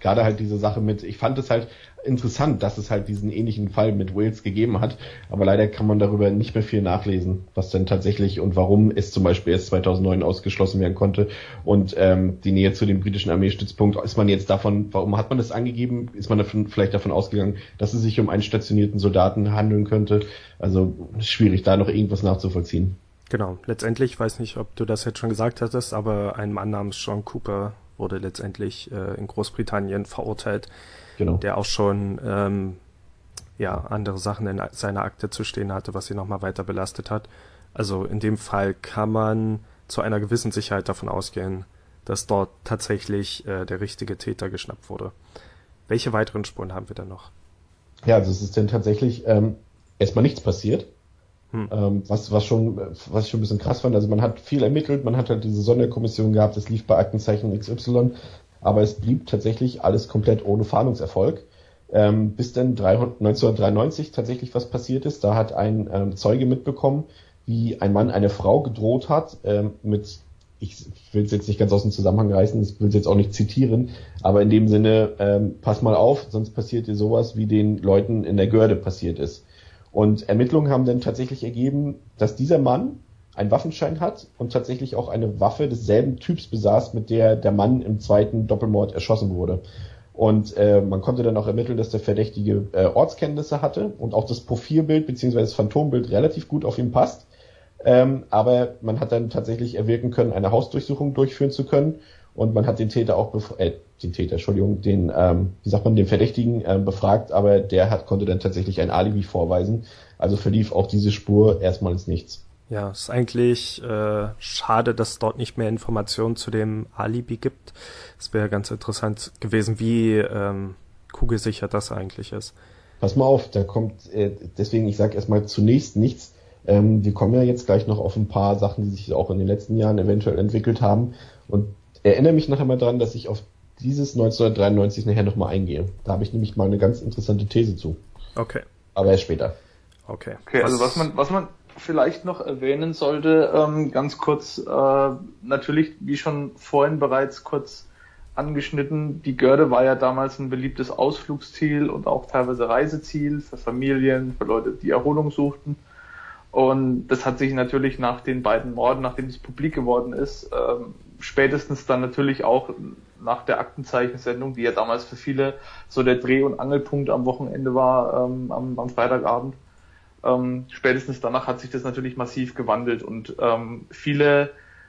gerade halt diese Sache mit, ich fand es halt interessant, dass es halt diesen ähnlichen Fall mit Wales gegeben hat, aber leider kann man darüber nicht mehr viel nachlesen, was denn tatsächlich und warum es zum Beispiel erst zweitausendneun ausgeschlossen werden konnte und ähm, die Nähe zu dem britischen Armeestützpunkt, ist man jetzt davon, warum hat man das angegeben, ist man davon, vielleicht davon ausgegangen, dass es sich um einen stationierten Soldaten handeln könnte, also schwierig, da noch irgendwas nachzuvollziehen. Genau, letztendlich, weiß nicht, ob du das jetzt schon gesagt hattest, aber ein Mann namens John Cooper wurde letztendlich äh, in Großbritannien verurteilt, genau. Der auch schon ähm, ja andere Sachen in seiner Akte zu stehen hatte, was ihn nochmal weiter belastet hat. Also in dem Fall kann man zu einer gewissen Sicherheit davon ausgehen, dass dort tatsächlich äh, der richtige Täter geschnappt wurde. Welche weiteren Spuren haben wir dann noch? Ja, also es ist denn tatsächlich ähm, erstmal nichts passiert. Hm. Ähm, was, was schon, was ich schon ein bisschen krass fand, also man hat viel ermittelt, man hat halt diese Sonderkommission gehabt, es lief bei Aktenzeichen X Y, aber es blieb tatsächlich alles komplett ohne Fahndungserfolg. Ähm, bis dann neunzehnhundertdreiundneunzig tatsächlich was passiert ist, da hat ein ähm, Zeuge mitbekommen, wie ein Mann eine Frau gedroht hat, ähm, mit, ich will es jetzt nicht ganz aus dem Zusammenhang reißen, ich will es jetzt auch nicht zitieren, aber in dem Sinne, ähm, pass mal auf, sonst passiert dir sowas, wie den Leuten in der Görde passiert ist. Und Ermittlungen haben dann tatsächlich ergeben, dass dieser Mann einen Waffenschein hat und tatsächlich auch eine Waffe desselben Typs besaß, mit der der Mann im zweiten Doppelmord erschossen wurde. Und äh, man konnte dann auch ermitteln, dass der Verdächtige äh, Ortskenntnisse hatte und auch das Profilbild bzw. das Phantombild relativ gut auf ihn passt. Ähm, aber man hat dann tatsächlich erwirken können, eine Hausdurchsuchung durchführen zu können. Und man hat den Täter auch, bef- äh, den Täter, Entschuldigung, den, ähm, wie sagt man, den Verdächtigen äh, befragt, aber der hat, konnte dann tatsächlich ein Alibi vorweisen. Also verlief auch diese Spur erstmal ins Nichts. Ja, ist eigentlich äh, schade, dass es dort nicht mehr Informationen zu dem Alibi gibt. Es wäre ganz interessant gewesen, wie ähm, kugelsicher das eigentlich ist. Pass mal auf, da kommt, äh, deswegen, ich sage erstmal zunächst nichts. Ähm, wir kommen ja jetzt gleich noch auf ein paar Sachen, die sich auch in den letzten Jahren eventuell entwickelt haben. Und erinnere mich nachher mal dran, dass ich auf dieses neunzehnhundertdreiundneunzig nachher nochmal eingehe. Da habe ich nämlich mal eine ganz interessante These zu. Okay. Aber erst später. Okay. Okay, also was man, was man vielleicht noch erwähnen sollte, ähm, ganz kurz, äh, natürlich, wie schon vorhin bereits kurz angeschnitten, die Görde war ja damals ein beliebtes Ausflugsziel und auch teilweise Reiseziel für Familien, für Leute, die Erholung suchten. Und das hat sich natürlich nach den beiden Morden, nachdem es publik geworden ist, ähm, spätestens dann natürlich auch nach der Aktenzeichensendung, die ja damals für viele so der Dreh- und Angelpunkt am Wochenende war, ähm, am, am Freitagabend, ähm, spätestens danach hat sich das natürlich massiv gewandelt und ähm, viele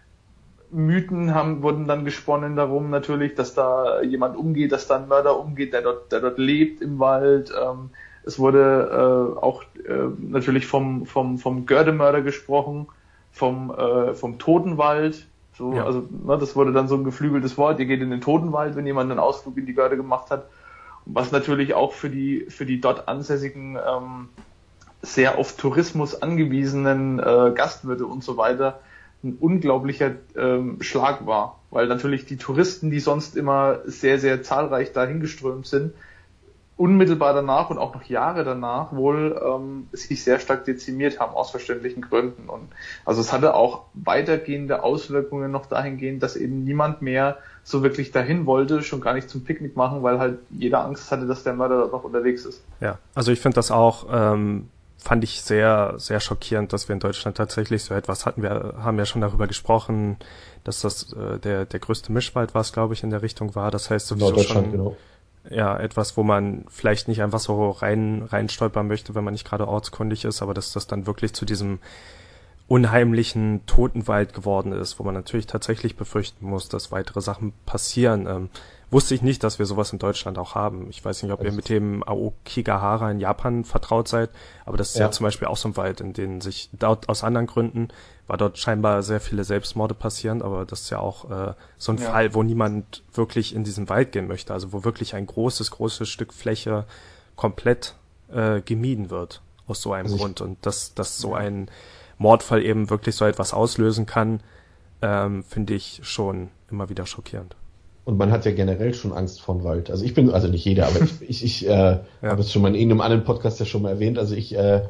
Mythen haben, wurden dann gesponnen darum natürlich, dass da jemand umgeht, dass da ein Mörder umgeht, der dort, der dort lebt im Wald. Ähm, es wurde äh, auch äh, natürlich vom, vom, vom Gördemörder gesprochen, vom, äh, vom Totenwald. So, ja. Also ne, das wurde dann so ein geflügeltes Wort, ihr geht in den Totenwald, wenn jemand einen Ausflug in die Görde gemacht hat. Was natürlich auch für die, für die dort ansässigen ähm, sehr auf Tourismus angewiesenen äh, Gastwirte und so weiter ein unglaublicher ähm, Schlag war, weil natürlich die Touristen, die sonst immer sehr, sehr zahlreich dahin geströmt sind, unmittelbar danach und auch noch Jahre danach wohl ähm, sich sehr stark dezimiert haben, aus verständlichen Gründen. Und also es hatte auch weitergehende Auswirkungen noch dahingehend, dass eben niemand mehr so wirklich dahin wollte, schon gar nicht zum Picknick machen, weil halt jeder Angst hatte, dass der Mörder dort noch unterwegs ist. Ja, also ich finde das auch, ähm, fand ich sehr, sehr schockierend, dass wir in Deutschland tatsächlich so etwas hatten. Wir haben ja schon darüber gesprochen, dass das äh, der der größte Mischwald, was glaube ich in der Richtung war. Das heißt sowieso schon genau. Ja, etwas, wo man vielleicht nicht einfach so rein rein stolpern möchte, wenn man nicht gerade ortskundig ist, aber dass das dann wirklich zu diesem unheimlichen Totenwald geworden ist, wo man natürlich tatsächlich befürchten muss, dass weitere Sachen passieren. Ähm, wusste ich nicht, dass wir sowas in Deutschland auch haben. Ich weiß nicht, ob ihr mit dem Aokigahara in Japan vertraut seid, aber das ist ja, ja zum Beispiel auch so ein Wald, in dem sich dort aus anderen Gründen, war dort scheinbar sehr viele Selbstmorde passieren, aber das ist ja auch äh, so ein ja. Fall, wo niemand wirklich in diesen Wald gehen möchte, also wo wirklich ein großes, großes Stück Fläche komplett äh, gemieden wird aus so einem also Grund und dass, dass so ein Mordfall eben wirklich so etwas auslösen kann, ähm, finde ich schon immer wieder schockierend. Und man hat ja generell schon Angst vor dem Wald. Also ich bin, also nicht jeder, aber ich, ich, ich äh, ja. habe es schon mal in irgendeinem anderen Podcast ja schon mal erwähnt. Also ich äh,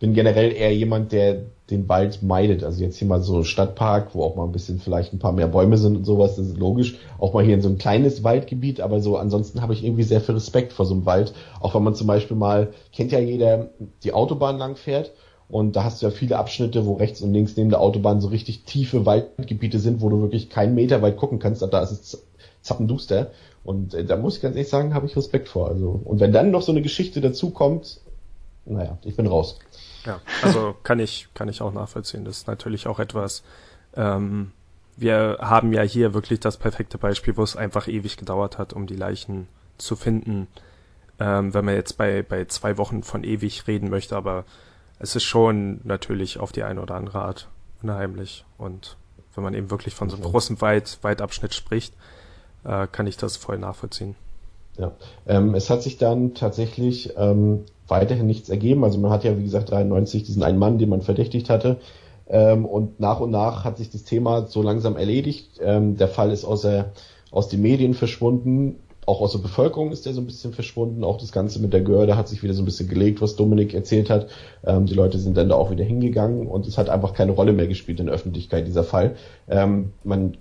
bin generell eher jemand, der den Wald meidet. Also jetzt hier mal so ein Stadtpark, wo auch mal ein bisschen vielleicht ein paar mehr Bäume sind und sowas, das ist logisch. Auch mal hier in so ein kleines Waldgebiet, aber so ansonsten habe ich irgendwie sehr viel Respekt vor so einem Wald. Auch wenn man zum Beispiel mal, kennt ja jeder, die Autobahn lang fährt und da hast du ja viele Abschnitte, wo rechts und links neben der Autobahn so richtig tiefe Waldgebiete sind, wo du wirklich keinen Meter weit gucken kannst, aber da ist es zappenduster. Und äh, da muss ich ganz ehrlich sagen, habe ich Respekt vor. Also, und wenn dann noch so eine Geschichte dazu kommt, naja, ich bin raus. Ja, also kann ich kann ich auch nachvollziehen. Das ist natürlich auch etwas, ähm, wir haben ja hier wirklich das perfekte Beispiel, wo es einfach ewig gedauert hat, um die Leichen zu finden. Ähm, wenn man jetzt bei bei zwei Wochen von ewig reden möchte, aber es ist schon natürlich auf die eine oder andere Art unheimlich. Und wenn man eben wirklich von so einem großen Weit, Weitabschnitt spricht, äh, kann ich das voll nachvollziehen. Ja, ähm, es hat sich dann tatsächlich ähm, weiterhin nichts ergeben. Also man hat ja, wie gesagt, dreiundneunzig diesen einen Mann, den man verdächtigt hatte. Ähm, und nach und nach hat sich das Thema so langsam erledigt. Ähm, der Fall ist aus, der, aus den Medien verschwunden. Auch aus der Bevölkerung ist der so ein bisschen verschwunden. Auch das Ganze mit der Görde hat sich wieder so ein bisschen gelegt, was Dominik erzählt hat. Ähm, die Leute sind dann da auch wieder hingegangen und es hat einfach keine Rolle mehr gespielt in der Öffentlichkeit, dieser Fall. Ähm, man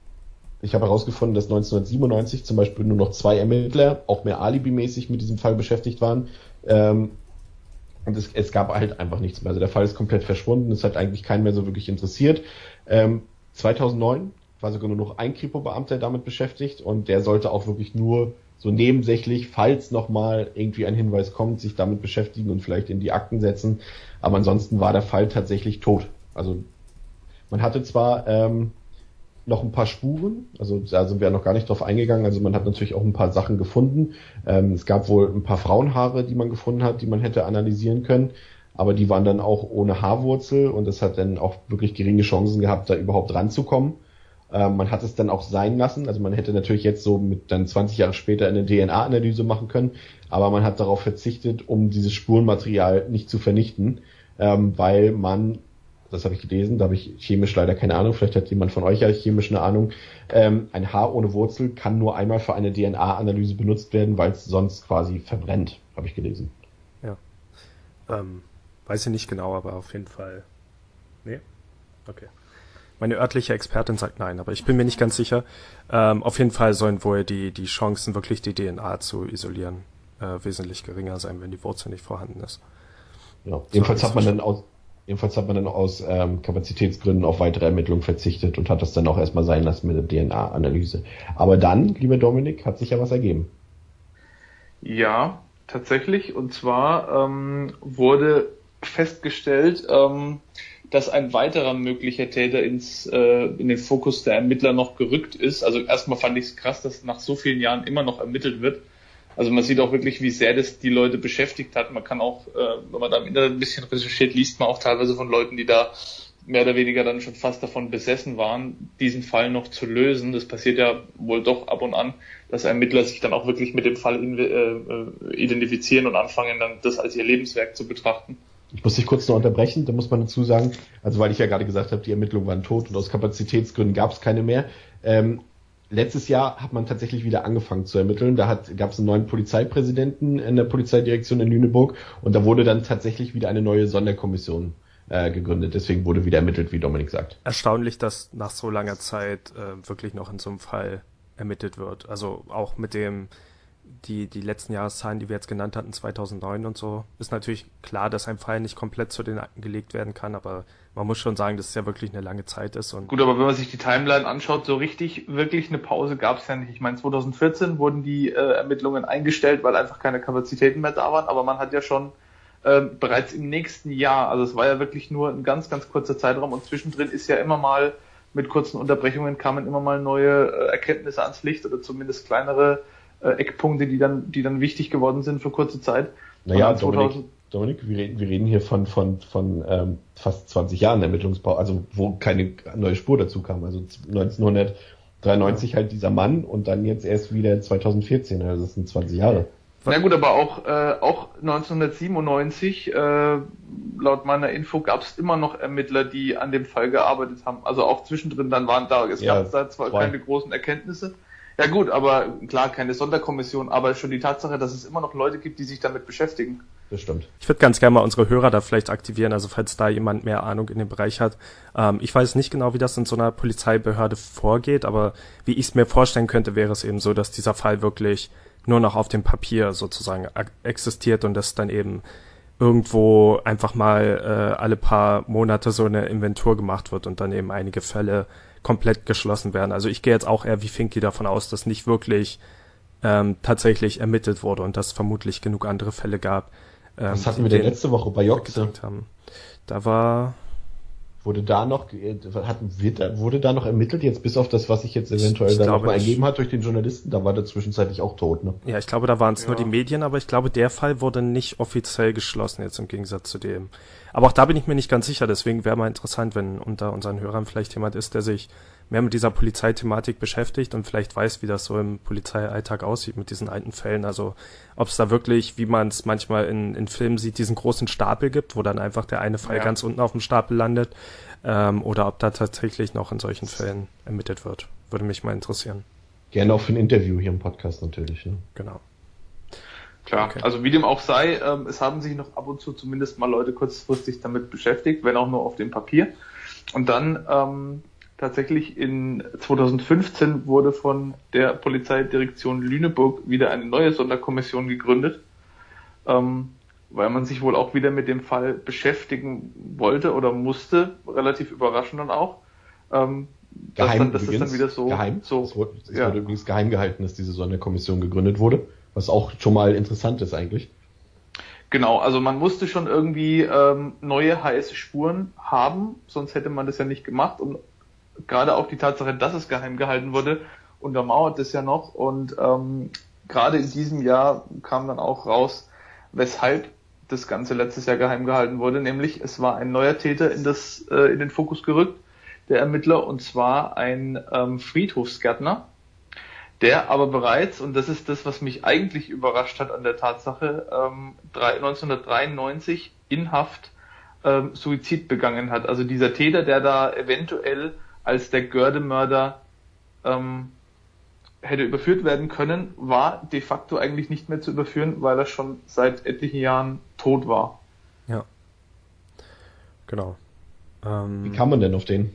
Ich habe herausgefunden, dass neunzehnhundertsiebenundneunzig zum Beispiel nur noch zwei Ermittler, auch mehr alibimäßig mit diesem Fall beschäftigt waren. Ähm, und es, es gab halt einfach nichts mehr. Also der Fall ist komplett verschwunden. Es hat eigentlich keinen mehr so wirklich interessiert. Ähm, zweitausendneun war sogar nur noch ein Kripo-Beamter damit beschäftigt und der sollte auch wirklich nur so nebensächlich, falls nochmal irgendwie ein Hinweis kommt, sich damit beschäftigen und vielleicht in die Akten setzen. Aber ansonsten war der Fall tatsächlich tot. Also man hatte zwar ähm, noch ein paar Spuren, also da sind wir noch gar nicht drauf eingegangen, also man hat natürlich auch ein paar Sachen gefunden. Ähm, es gab wohl ein paar Frauenhaare, die man gefunden hat, die man hätte analysieren können, aber die waren dann auch ohne Haarwurzel und es hat dann auch wirklich geringe Chancen gehabt, da überhaupt ranzukommen. Ähm, man hat es dann auch sein lassen, also man hätte natürlich jetzt so mit dann zwanzig Jahre später eine D N A-Analyse machen können, aber man hat darauf verzichtet, um dieses Spurenmaterial nicht zu vernichten, ähm, weil man, das habe ich gelesen, da habe ich chemisch leider keine Ahnung, vielleicht hat jemand von euch ja chemisch eine Ahnung, ähm, ein Haar ohne Wurzel kann nur einmal für eine D N A-Analyse benutzt werden, weil es sonst quasi verbrennt, habe ich gelesen. Ja, ähm, weiß ich nicht genau, aber auf jeden Fall, nee, okay. Meine örtliche Expertin sagt nein, aber ich bin mir nicht ganz sicher. Ähm, auf jeden Fall sollen wohl die, die Chancen, wirklich die D N A zu isolieren, äh, wesentlich geringer sein, wenn die Wurzel nicht vorhanden ist. Ja, jedenfalls hat man dann aus Jedenfalls hat man dann aus ähm, Kapazitätsgründen auf weitere Ermittlungen verzichtet und hat das dann auch erstmal sein lassen mit der D N A-Analyse. Aber dann, lieber Dominik, hat sich ja was ergeben. Ja, tatsächlich. Und zwar ähm, wurde festgestellt, ähm, dass ein weiterer möglicher Täter ins äh, in den Fokus der Ermittler noch gerückt ist. Also erstmal fand ich es krass, dass nach so vielen Jahren immer noch ermittelt wird. Also man sieht auch wirklich, wie sehr das die Leute beschäftigt hat. Man kann auch, äh, wenn man da im Internet ein bisschen recherchiert, liest man auch teilweise von Leuten, die da mehr oder weniger dann schon fast davon besessen waren, diesen Fall noch zu lösen. Das passiert ja wohl doch ab und an, dass Ermittler sich dann auch wirklich mit dem Fall äh, identifizieren und anfangen, dann das als ihr Lebenswerk zu betrachten. Ich muss dich kurz noch unterbrechen, da muss man dazu sagen, also weil ich ja gerade gesagt habe, die Ermittlungen waren tot und aus Kapazitätsgründen gab es keine mehr. Ähm, letztes Jahr hat man tatsächlich wieder angefangen zu ermitteln. Da hat, gab es einen neuen Polizeipräsidenten in der Polizeidirektion in Lüneburg und da wurde dann tatsächlich wieder eine neue Sonderkommission äh, gegründet. Deswegen wurde wieder ermittelt, wie Dominik sagt. Erstaunlich, dass nach so langer Zeit äh, wirklich noch in so einem Fall ermittelt wird. Also auch mit dem Die, die letzten Jahreszahlen, die wir jetzt genannt hatten, zweitausendneun und so, ist natürlich klar, dass ein Fall nicht komplett zu den Akten gelegt werden kann, aber man muss schon sagen, dass es ja wirklich eine lange Zeit ist. Und gut, aber wenn man sich die Timeline anschaut, so richtig, wirklich eine Pause gab es ja nicht. Ich meine, zweitausendvierzehn wurden die äh, Ermittlungen eingestellt, weil einfach keine Kapazitäten mehr da waren, aber man hat ja schon äh, bereits im nächsten Jahr, also es war ja wirklich nur ein ganz, ganz kurzer Zeitraum und zwischendrin ist ja immer mal, mit kurzen Unterbrechungen kamen immer mal neue äh, Erkenntnisse ans Licht oder zumindest kleinere Eckpunkte, die dann, die dann wichtig geworden sind für kurze Zeit. Naja, Dominik, Dominik, wir reden, wir reden hier von, von, von ähm, fast zwanzig Jahren Ermittlungsbau, also wo keine neue Spur dazu kam. Also neunzehnhundertdreiundneunzig ja. Halt dieser Mann und dann jetzt erst wieder zweitausendvierzehn, also das sind zwanzig Jahre. Na gut, aber auch, äh, auch neunzehnhundertsiebenundneunzig, äh, laut meiner Info, gab es immer noch Ermittler, die an dem Fall gearbeitet haben. Also auch zwischendrin dann waren da, es ja, gab da zwar zwei. keine großen Erkenntnisse. Ja gut, aber klar, keine Sonderkommission, aber schon die Tatsache, dass es immer noch Leute gibt, die sich damit beschäftigen. Das stimmt. Ich würde ganz gerne mal unsere Hörer da vielleicht aktivieren, also falls da jemand mehr Ahnung in dem Bereich hat. Ähm, ich weiß nicht genau, wie das in so einer Polizeibehörde vorgeht, aber wie ich es mir vorstellen könnte, wäre es eben so, dass dieser Fall wirklich nur noch auf dem Papier sozusagen existiert und dass dann eben irgendwo einfach mal äh, alle paar Monate so eine Inventur gemacht wird und dann eben einige Fälle komplett geschlossen werden. Also ich gehe jetzt auch eher wie Finky davon aus, dass nicht wirklich ähm, tatsächlich ermittelt wurde und dass es vermutlich genug andere Fälle gab. Ähm, Was hatten wir denn letzte Woche bei Joxe? Da war... Wurde da noch, hat, wird, wurde da noch ermittelt, jetzt bis auf das, was sich jetzt eventuell ich, ich da noch mal ergeben hat durch den Journalisten? Da war der zwischenzeitlich auch tot, ne? Ja, ich glaube, da waren es ja. nur die Medien, aber ich glaube, der Fall wurde nicht offiziell geschlossen, jetzt im Gegensatz zu dem. Aber auch da bin ich mir nicht ganz sicher, deswegen wäre mal interessant, wenn unter unseren Hörern vielleicht jemand ist, der sich mehr mit dieser Polizeithematik beschäftigt und vielleicht weiß, wie das so im Polizeialltag aussieht mit diesen alten Fällen. Also ob es da wirklich, wie man es manchmal in, in Filmen sieht, diesen großen Stapel gibt, wo dann einfach der eine Fall ja. ganz unten auf dem Stapel landet, ähm, oder ob da tatsächlich noch in solchen Fällen ermittelt wird. Würde mich mal interessieren. Gerne auch für ein Interview hier im Podcast natürlich. Ne? Genau. Klar, okay. Also wie dem auch sei, ähm, es haben sich noch ab und zu zumindest mal Leute kurzfristig damit beschäftigt, wenn auch nur auf dem Papier. Und dann ähm, tatsächlich in zweitausendfünfzehn wurde von der Polizeidirektion Lüneburg wieder eine neue Sonderkommission gegründet, ähm, weil man sich wohl auch wieder mit dem Fall beschäftigen wollte oder musste, relativ überraschend dann auch. Ähm, geheim dass, dann, dass das dann wieder so... Geheim? so es wurde, es ja. wurde übrigens geheim gehalten, dass diese Sonderkommission gegründet wurde, was auch schon mal interessant ist eigentlich. Genau, also man musste schon irgendwie ähm, neue heiße Spuren haben, sonst hätte man das ja nicht gemacht. Und gerade auch die Tatsache, dass es geheim gehalten wurde, untermauert das ja noch. Und ähm, gerade in diesem Jahr kam dann auch raus, weshalb das Ganze letztes Jahr geheim gehalten wurde. Nämlich es war ein neuer Täter in, das, äh, in den Fokus gerückt, der Ermittler, und zwar ein ähm, Friedhofsgärtner, der aber bereits, und das ist das, was mich eigentlich überrascht hat an der Tatsache, ähm, neunzehnhundertdreiundneunzig in Haft ähm, Suizid begangen hat. Also dieser Täter, der da eventuell als der Göhrde-Mörder ähm, hätte überführt werden können, war de facto eigentlich nicht mehr zu überführen, weil er schon seit etlichen Jahren tot war. Ja, genau. Ähm, Wie kam man denn auf den?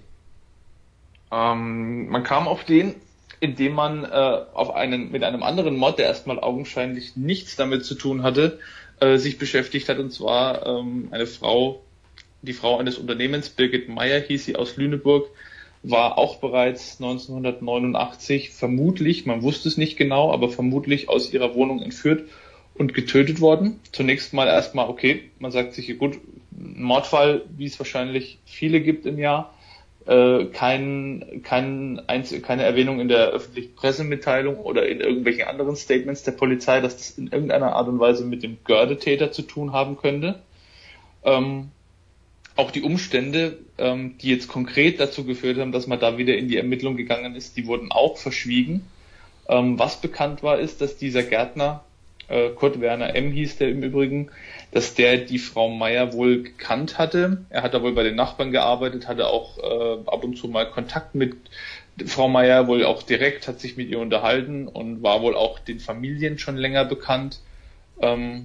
Ähm, man kam auf den, indem man äh, auf einen mit einem anderen Mord, der erstmal augenscheinlich nichts damit zu tun hatte, äh, sich beschäftigt hat, und zwar ähm, eine Frau, die Frau eines Unternehmens, Birgit Meyer hieß sie, aus Lüneburg, war auch bereits neunzehnhundertneunundachtzig vermutlich, man wusste es nicht genau, aber vermutlich aus ihrer Wohnung entführt und getötet worden. Zunächst mal erstmal, okay, man sagt sich, gut, ein Mordfall, wie es wahrscheinlich viele gibt im Jahr, äh, kein, kein, keine Erwähnung in der öffentlichen Pressemitteilung oder in irgendwelchen anderen Statements der Polizei, dass das in irgendeiner Art und Weise mit dem Göhrde-Täter zu tun haben könnte. Ähm, Auch die Umstände, ähm, die jetzt konkret dazu geführt haben, dass man da wieder in die Ermittlung gegangen ist, die wurden auch verschwiegen. Ähm, was bekannt war, ist, dass dieser Gärtner, äh, Kurt Werner M. hieß der im Übrigen, dass der die Frau Meyer wohl gekannt hatte. Er hat da wohl bei den Nachbarn gearbeitet, hatte auch äh, ab und zu mal Kontakt mit Frau Meyer, wohl auch direkt, hat sich mit ihr unterhalten und war wohl auch den Familien schon länger bekannt. Ähm,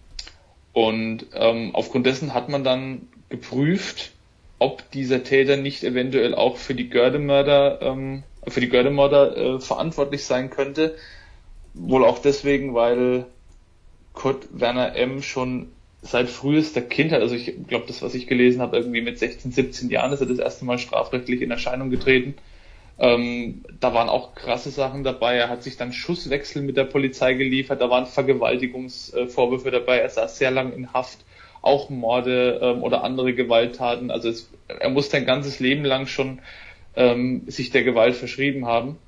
und ähm, aufgrund dessen hat man dann geprüft, ob dieser Täter nicht eventuell auch für die Göhrde-Mörder, ähm, für die Göhrde-Mörder äh, verantwortlich sein könnte. Wohl auch deswegen, weil Kurt Werner M. schon seit frühester Kindheit, also ich glaube, das, was ich gelesen habe, irgendwie mit sechzehn, siebzehn Jahren ist er das erste Mal strafrechtlich in Erscheinung getreten. Ähm, da waren auch krasse Sachen dabei. Er hat sich dann Schusswechsel mit der Polizei geliefert. Da waren Vergewaltigungsvorwürfe dabei. Er saß sehr lang in Haft. Auch Morde ähm, oder andere Gewalttaten. Also es, er musste ein ganzes Leben lang schon ähm, sich der Gewalt verschrieben haben.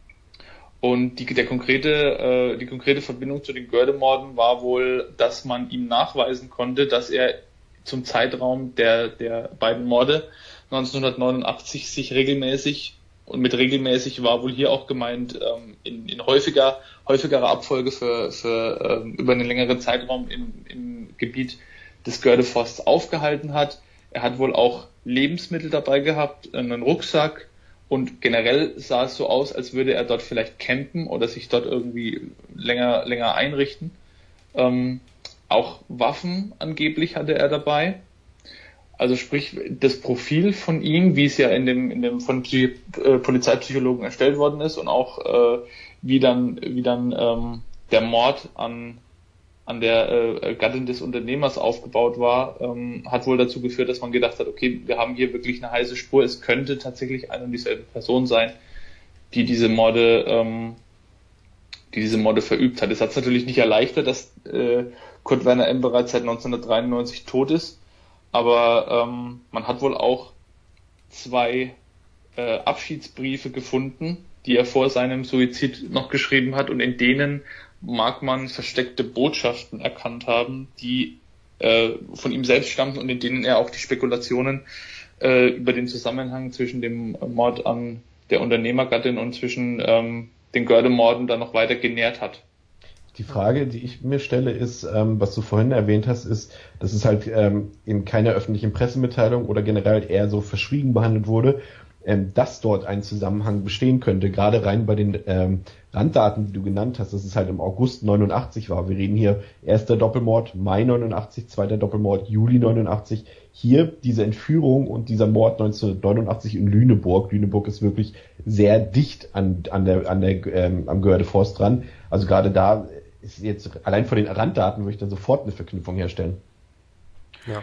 Und die, der konkrete, äh, die konkrete Verbindung zu den Göhrde-Morden war wohl, dass man ihm nachweisen konnte, dass er zum Zeitraum der, der beiden Morde neunzehnhundertneunundachtzig sich regelmäßig, und mit regelmäßig war wohl hier auch gemeint, ähm, in, in häufiger, häufigerer Abfolge für, für ähm, über einen längeren Zeitraum im, im Gebiet des Gördeforsts aufgehalten hat. Er hat wohl auch Lebensmittel dabei gehabt, einen Rucksack, und generell sah es so aus, als würde er dort vielleicht campen oder sich dort irgendwie länger länger einrichten. Ähm, auch Waffen angeblich hatte er dabei. Also sprich, das Profil von ihm, wie es ja in dem, in dem von Psy- äh, Polizeipsychologen erstellt worden ist und auch äh, wie dann, wie dann ähm, der Mord an an der äh, Gattin des Unternehmers aufgebaut war, ähm, hat wohl dazu geführt, dass man gedacht hat, okay, wir haben hier wirklich eine heiße Spur. Es könnte tatsächlich eine und dieselbe Person sein, die diese Morde, ähm, die diese Morde verübt hat. Es hat es natürlich nicht erleichtert, dass äh, Kurt Werner M. bereits seit neunzehnhundertdreiundneunzig tot ist, aber ähm, man hat wohl auch zwei äh, Abschiedsbriefe gefunden, die er vor seinem Suizid noch geschrieben hat und in denen mag man versteckte Botschaften erkannt haben, die äh, von ihm selbst stammten und in denen er auch die Spekulationen äh, über den Zusammenhang zwischen dem Mord an der Unternehmergattin und zwischen ähm, den Göhrde-Morden dann noch weiter genährt hat. Die Frage, die ich mir stelle, ist, ähm, was du vorhin erwähnt hast, ist, dass es halt ähm, in keiner öffentlichen Pressemitteilung oder generell eher so verschwiegen behandelt wurde, ähm, dass dort ein Zusammenhang bestehen könnte. Gerade rein bei den ähm, Randdaten, die du genannt hast, dass es halt im August neunundachtzig war. Wir reden hier erster Doppelmord, Mai neunundachtzig, zweiter Doppelmord, Juli neunundachtzig. Hier diese Entführung und dieser Mord neunzehnhundertneunundachtzig in Lüneburg. Lüneburg ist wirklich sehr dicht an, an der, an der, ähm, am Göhrde-Forst dran. Also gerade da ist jetzt, allein von den Randdaten würde ich dann sofort eine Verknüpfung herstellen. Ja.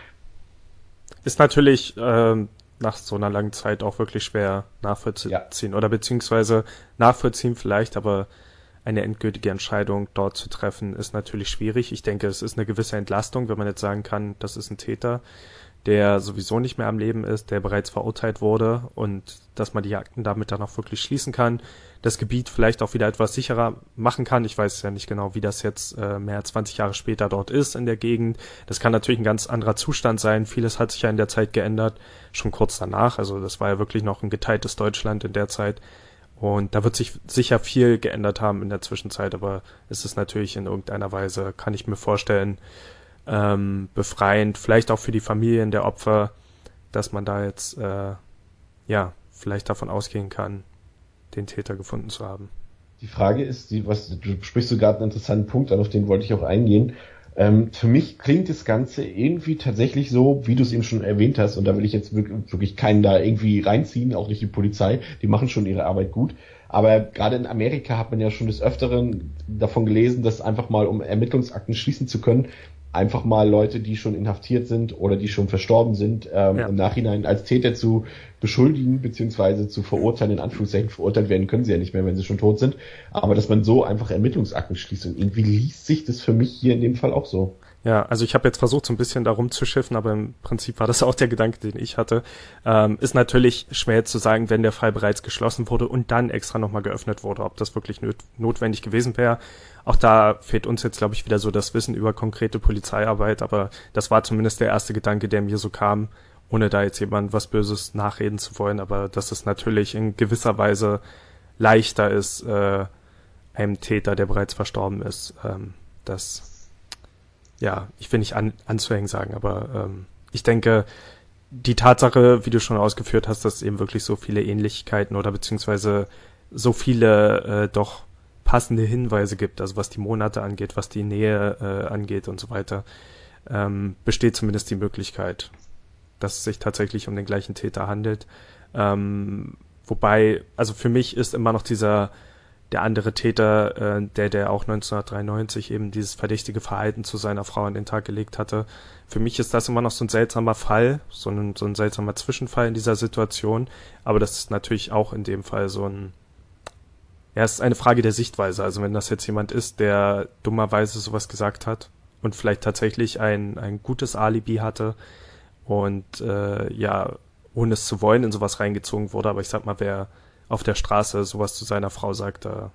Ist natürlich, ähm, nach so einer langen Zeit auch wirklich schwer nachvollziehen ja. oder beziehungsweise nachvollziehen vielleicht, aber eine endgültige Entscheidung dort zu treffen ist natürlich schwierig. Ich denke, es ist eine gewisse Entlastung, wenn man jetzt sagen kann, das ist ein Täter, der sowieso nicht mehr am Leben ist, der bereits verurteilt wurde und dass man die Akten damit dann auch wirklich schließen kann, das Gebiet vielleicht auch wieder etwas sicherer machen kann. Ich weiß ja nicht genau, wie das jetzt äh, mehr als zwanzig Jahre später dort ist in der Gegend. Das kann natürlich ein ganz anderer Zustand sein. Vieles hat sich ja in der Zeit geändert, schon kurz danach. Also das war ja wirklich noch ein geteiltes Deutschland in der Zeit. Und da wird sich sicher viel geändert haben in der Zwischenzeit, aber es ist natürlich in irgendeiner Weise, kann ich mir vorstellen, ähm, befreiend, vielleicht auch für die Familien der Opfer, dass man da jetzt äh, ja vielleicht davon ausgehen kann, den Täter gefunden zu haben. Die Frage ist, die, was du sprichst so gerade einen interessanten Punkt an, auf den wollte ich auch eingehen. Ähm, für mich klingt das Ganze irgendwie tatsächlich so, wie du es eben schon erwähnt hast, und da will ich jetzt wirklich, wirklich keinen da irgendwie reinziehen, auch nicht die Polizei, die machen schon ihre Arbeit gut. Aber gerade in Amerika hat man ja schon des Öfteren davon gelesen, dass einfach mal, um Ermittlungsakten schließen zu können, einfach mal Leute, die schon inhaftiert sind oder die schon verstorben sind, ähm, ja. im Nachhinein als Täter zu beschuldigen beziehungsweise zu verurteilen, in Anführungszeichen verurteilt werden können sie ja nicht mehr, wenn sie schon tot sind, aber dass man so einfach Ermittlungsakten schließt und irgendwie liest sich das für mich hier in dem Fall auch so. Ja, also ich habe jetzt versucht, so ein bisschen da rumzuschiffen, aber im Prinzip war das auch der Gedanke, den ich hatte. Ähm, ist natürlich schwer zu sagen, wenn der Fall bereits geschlossen wurde und dann extra nochmal geöffnet wurde, ob das wirklich not- notwendig gewesen wäre. Auch da fehlt uns jetzt, glaube ich, wieder so das Wissen über konkrete Polizeiarbeit, aber das war zumindest der erste Gedanke, der mir so kam, ohne da jetzt jemand was Böses nachreden zu wollen, aber dass es natürlich in gewisser Weise leichter ist, äh, einem Täter, der bereits verstorben ist, ähm, das ja, ich will nicht an, anzuhängen sagen, aber ähm, ich denke, die Tatsache, wie du schon ausgeführt hast, dass es eben wirklich so viele Ähnlichkeiten oder beziehungsweise so viele äh, doch passende Hinweise gibt, also was die Monate angeht, was die Nähe äh, angeht und so weiter, ähm, besteht zumindest die Möglichkeit, dass es sich tatsächlich um den gleichen Täter handelt. Ähm, wobei, also für mich ist immer noch dieser der andere Täter, äh, der der auch neunzehnhundertdreiundneunzig eben dieses verdächtige Verhalten zu seiner Frau an den Tag gelegt hatte. Für mich ist das immer noch so ein seltsamer Fall, so ein, so ein seltsamer Zwischenfall in dieser Situation, aber das ist natürlich auch in dem Fall so ein, ja, es ist eine Frage der Sichtweise. Also wenn das jetzt jemand ist, der dummerweise sowas gesagt hat und vielleicht tatsächlich ein ein gutes Alibi hatte und äh, ja, ohne es zu wollen in sowas reingezogen wurde, aber ich sag mal, wer auf der Straße sowas zu seiner Frau sagt, da,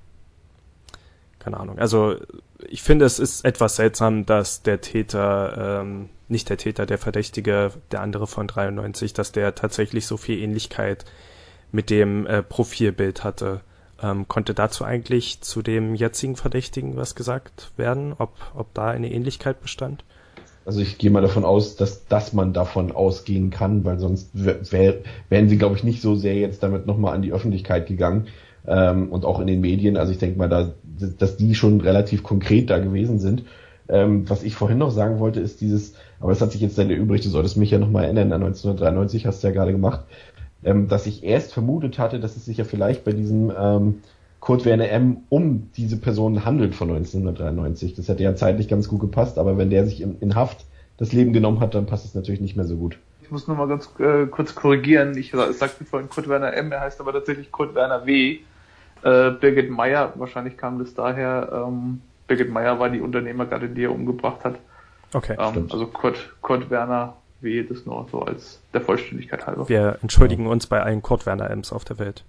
keine Ahnung. Also ich finde, es ist etwas seltsam, dass der Täter, ähm, nicht der Täter, der Verdächtige, der andere von dreiundneunzig, dass der tatsächlich so viel Ähnlichkeit mit dem äh, Profilbild hatte. Ähm, konnte dazu eigentlich zu dem jetzigen Verdächtigen was gesagt werden, ob, ob da eine Ähnlichkeit bestand? Also ich gehe mal davon aus, dass, dass man davon ausgehen kann, weil sonst wär, wären sie, glaube ich, nicht so sehr jetzt damit nochmal an die Öffentlichkeit gegangen ähm, und auch in den Medien. Also ich denke mal, da, dass die schon relativ konkret da gewesen sind. ähm, was ich vorhin noch sagen wollte, ist dieses, aber das hat sich jetzt dann erübrigt, du solltest mich ja nochmal erinnern, an neunzehnhundertdreiundneunzig hast du ja gerade gemacht, ähm, dass ich erst vermutet hatte, dass es sich ja vielleicht bei diesem ähm, Kurt Werner M. um diese Person handelt von neunzehnhundertdreiundneunzig. Das hätte ja zeitlich ganz gut gepasst, aber wenn der sich in, in Haft das Leben genommen hat, dann passt es natürlich nicht mehr so gut. Ich muss nur mal ganz äh, kurz korrigieren. Ich sagte vorhin Kurt Werner M., er heißt aber tatsächlich Kurt Werner W. Äh, Birgit Meyer, wahrscheinlich kam das daher, ähm, Birgit Meyer war die Unternehmergattin, die er umgebracht hat. Okay, ähm, Also Kurt, Kurt Werner W., das nur so als der Vollständigkeit halber. Wir entschuldigen uns bei allen Kurt Werner M's auf der Welt.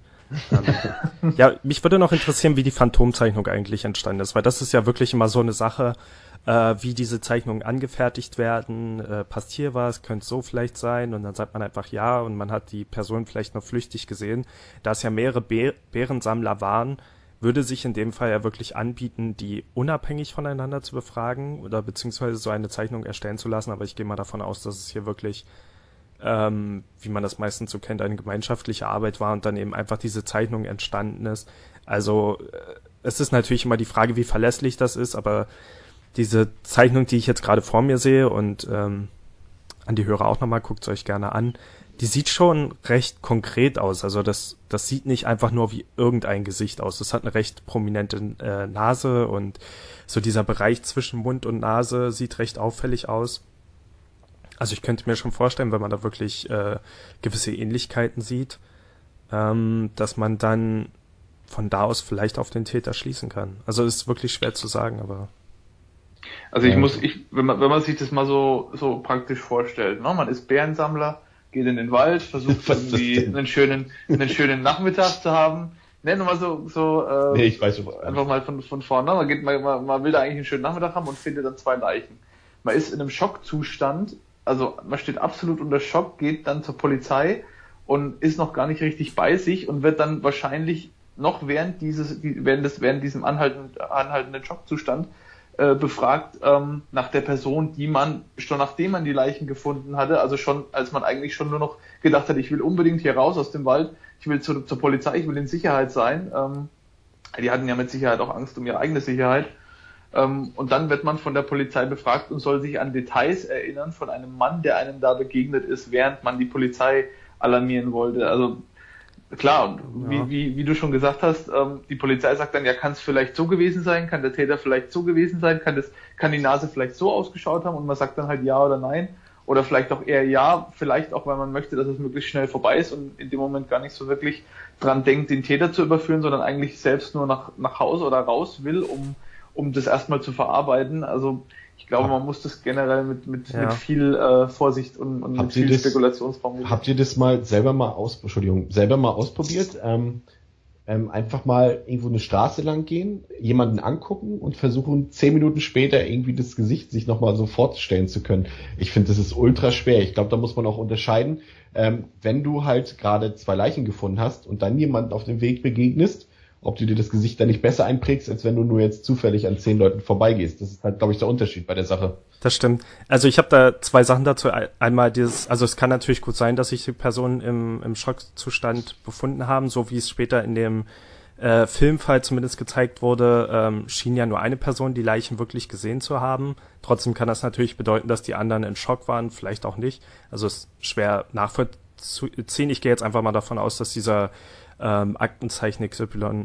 ähm, ja, mich würde noch interessieren, wie die Phantomzeichnung eigentlich entstanden ist, weil das ist ja wirklich immer so eine Sache, äh, wie diese Zeichnungen angefertigt werden, äh, passt hier was, könnte so vielleicht sein, und dann sagt man einfach ja und man hat die Person vielleicht noch flüchtig gesehen. Da es ja mehrere Bär- Bärensammler waren, würde sich in dem Fall ja wirklich anbieten, die unabhängig voneinander zu befragen oder beziehungsweise so eine Zeichnung erstellen zu lassen, aber ich gehe mal davon aus, dass es hier wirklich, ähm, wie man das meistens so kennt, eine gemeinschaftliche Arbeit war und dann eben einfach diese Zeichnung entstanden ist. Also äh, es ist natürlich immer die Frage, wie verlässlich das ist, aber diese Zeichnung, die ich jetzt gerade vor mir sehe und ähm, an die Hörer auch nochmal, guckt es euch gerne an, die sieht schon recht konkret aus. Also das das sieht nicht einfach nur wie irgendein Gesicht aus. Das hat eine recht prominente äh, Nase und so dieser Bereich zwischen Mund und Nase sieht recht auffällig aus. Also ich könnte mir schon vorstellen, wenn man da wirklich äh, gewisse Ähnlichkeiten sieht, ähm, dass man dann von da aus vielleicht auf den Täter schließen kann. Also ist wirklich schwer zu sagen, aber... Also ich muss, ich, wenn man, wenn man sich das mal so, so praktisch vorstellt, ne? Man ist Bärensammler, geht in den Wald, versucht irgendwie einen schönen, einen schönen Nachmittag zu haben. Nennen wir mal so, so, äh, nee, ich weiß schon, einfach mal von, von vorne. Man geht, man, man will da eigentlich einen schönen Nachmittag haben und findet dann zwei Leichen. Man ist in einem Schockzustand, also man steht absolut unter Schock, geht dann zur Polizei und ist noch gar nicht richtig bei sich und wird dann wahrscheinlich noch während dieses, während des, während diesem anhaltenden, anhaltenden Schockzustand befragt ähm, nach der Person, die man schon nachdem man die Leichen gefunden hatte, also schon als man eigentlich schon nur noch gedacht hat, ich will unbedingt hier raus aus dem Wald, ich will zu, zur Polizei, ich will in Sicherheit sein. Ähm, die hatten ja mit Sicherheit auch Angst um ihre eigene Sicherheit. Ähm, und dann wird man von der Polizei befragt und soll sich an Details erinnern von einem Mann, der einem da begegnet ist, während man die Polizei alarmieren wollte. Also klar, und ja. wie, wie, wie du schon gesagt hast, ähm, die Polizei sagt dann, ja, kann es vielleicht so gewesen sein, kann der Täter vielleicht so gewesen sein, kann das, kann die Nase vielleicht so ausgeschaut haben, und man sagt dann halt ja oder nein, oder vielleicht auch eher ja, vielleicht auch, weil man möchte, dass es möglichst schnell vorbei ist und in dem Moment gar nicht so wirklich dran denkt, den Täter zu überführen, sondern eigentlich selbst nur nach, nach Hause oder raus will, um, um das erstmal zu verarbeiten. Also ich glaube, man muss das generell mit mit, ja. mit viel äh, Vorsicht und, und mit viel das, Spekulationsraum. Habt ihr das mal selber mal aus, Entschuldigung, selber mal ausprobiert? Ähm, ähm, einfach mal irgendwo eine Straße lang gehen, jemanden angucken und versuchen, zehn Minuten später irgendwie das Gesicht sich nochmal so vorstellen zu können. Ich finde, das ist ultra schwer. Ich glaube, da muss man auch unterscheiden, ähm, wenn du halt gerade zwei Leichen gefunden hast und dann jemanden auf dem Weg begegnest, ob du dir das Gesicht dann nicht besser einprägst, als wenn du nur jetzt zufällig an zehn Leuten vorbeigehst. Das ist halt, glaube ich, der Unterschied bei der Sache. Das stimmt. Also ich habe da zwei Sachen dazu. Einmal dieses, also es kann natürlich gut sein, dass sich die Personen im, im Schockzustand befunden haben, so wie es später in dem äh, Filmfall zumindest gezeigt wurde, ähm, schien ja nur eine Person die Leichen wirklich gesehen zu haben. Trotzdem kann das natürlich bedeuten, dass die anderen in Schock waren, vielleicht auch nicht. Also es ist schwer nachvollziehen. Ich gehe jetzt einfach mal davon aus, dass dieser Ähm, Aktenzeichen X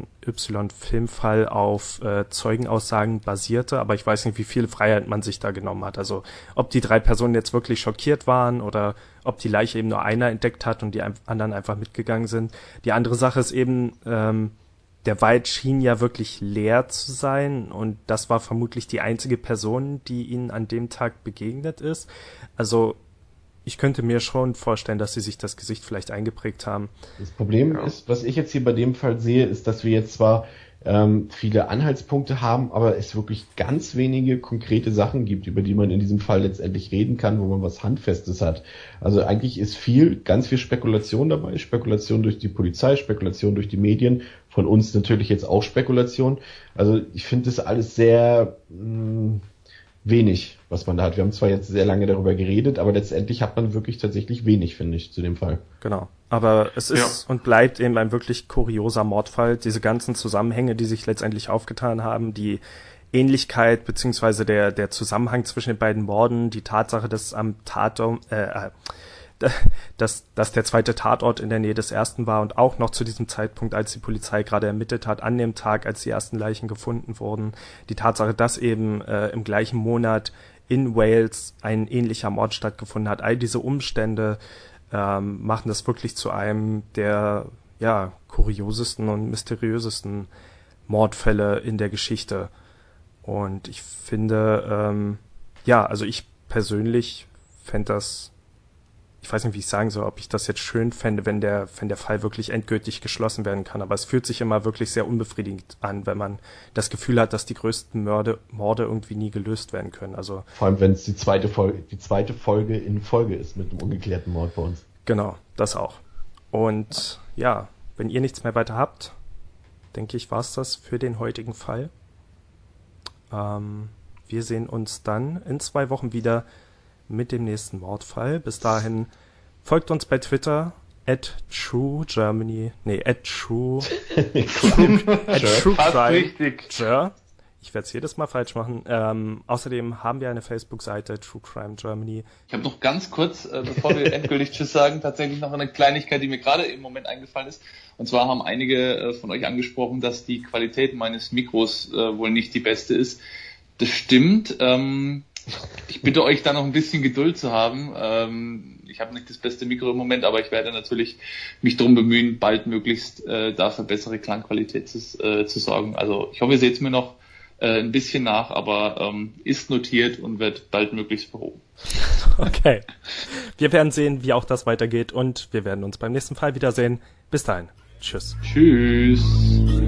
Y-Filmfall auf äh, Zeugenaussagen basierte, aber ich weiß nicht, wie viel Freiheit man sich da genommen hat. Also ob die drei Personen jetzt wirklich schockiert waren oder ob die Leiche eben nur einer entdeckt hat und die anderen einfach mitgegangen sind. Die andere Sache ist eben, ähm, der Wald schien ja wirklich leer zu sein und das war vermutlich die einzige Person, die ihnen an dem Tag begegnet ist. Also ich könnte mir schon vorstellen, dass sie sich das Gesicht vielleicht eingeprägt haben. Das Problem ja. ist, was ich jetzt hier bei dem Fall sehe, ist, dass wir jetzt zwar ähm, viele Anhaltspunkte haben, aber es wirklich ganz wenige konkrete Sachen gibt, über die man in diesem Fall letztendlich reden kann, wo man was Handfestes hat. Also eigentlich ist viel, ganz viel Spekulation dabei, Spekulation durch die Polizei, Spekulation durch die Medien, von uns natürlich jetzt auch Spekulation. Also ich finde das alles sehr mh, wenig, was man da hat. Wir haben zwar jetzt sehr lange darüber geredet, aber letztendlich hat man wirklich tatsächlich wenig, finde ich, zu dem Fall. Genau. Aber es ist ja. und bleibt eben ein wirklich kurioser Mordfall. Diese ganzen Zusammenhänge, die sich letztendlich aufgetan haben, die Ähnlichkeit beziehungsweise der der Zusammenhang zwischen den beiden Morden, die Tatsache, dass am Tatort, äh, dass dass der zweite Tatort in der Nähe des ersten war und auch noch zu diesem Zeitpunkt, als die Polizei gerade ermittelt hat, an dem Tag, als die ersten Leichen gefunden wurden, die Tatsache, dass eben äh, im gleichen Monat in Wales ein ähnlicher Mord stattgefunden hat, all diese Umstände ähm, machen das wirklich zu einem der ja kuriosesten und mysteriösesten Mordfälle in der Geschichte. Und ich finde, ähm, ja, also ich persönlich fände das, ich weiß nicht, wie ich sagen soll, ob ich das jetzt schön fände, wenn der, wenn der Fall wirklich endgültig geschlossen werden kann. Aber es fühlt sich immer wirklich sehr unbefriedigend an, wenn man das Gefühl hat, dass die größten Morde, Morde irgendwie nie gelöst werden können. Also vor allem, wenn es die zweite Folge, die zweite Folge in Folge ist mit einem ungeklärten Mord bei uns. Genau, das auch. Und ja, wenn ihr nichts mehr weiter habt, denke ich, war es das für den heutigen Fall. Ähm, wir sehen uns dann in zwei Wochen wieder mit dem nächsten Mordfall. Bis dahin folgt uns bei Twitter at truegermany, nee, at true, true at truecrime. Ich werde es jedes Mal falsch machen. Ähm, außerdem haben wir eine Facebook-Seite, True Crime Germany. Ich habe noch ganz kurz, äh, bevor wir endgültig Tschüss sagen, tatsächlich noch eine Kleinigkeit, die mir gerade im Moment eingefallen ist. Und zwar haben einige äh, von euch angesprochen, dass die Qualität meines Mikros äh, wohl nicht die beste ist. Das stimmt. Ähm, ich bitte euch da noch ein bisschen Geduld zu haben. Ähm, ich habe nicht das beste Mikro im Moment, aber ich werde natürlich mich darum bemühen, bald möglichst äh, dafür bessere Klangqualität zu, äh, zu sorgen. Also ich hoffe, ihr seht es mir noch äh, ein bisschen nach, aber ähm, ist notiert und wird bald möglichst behoben. Okay. Wir werden sehen, wie auch das weitergeht und wir werden uns beim nächsten Fall wiedersehen. Bis dahin. Tschüss. Tschüss.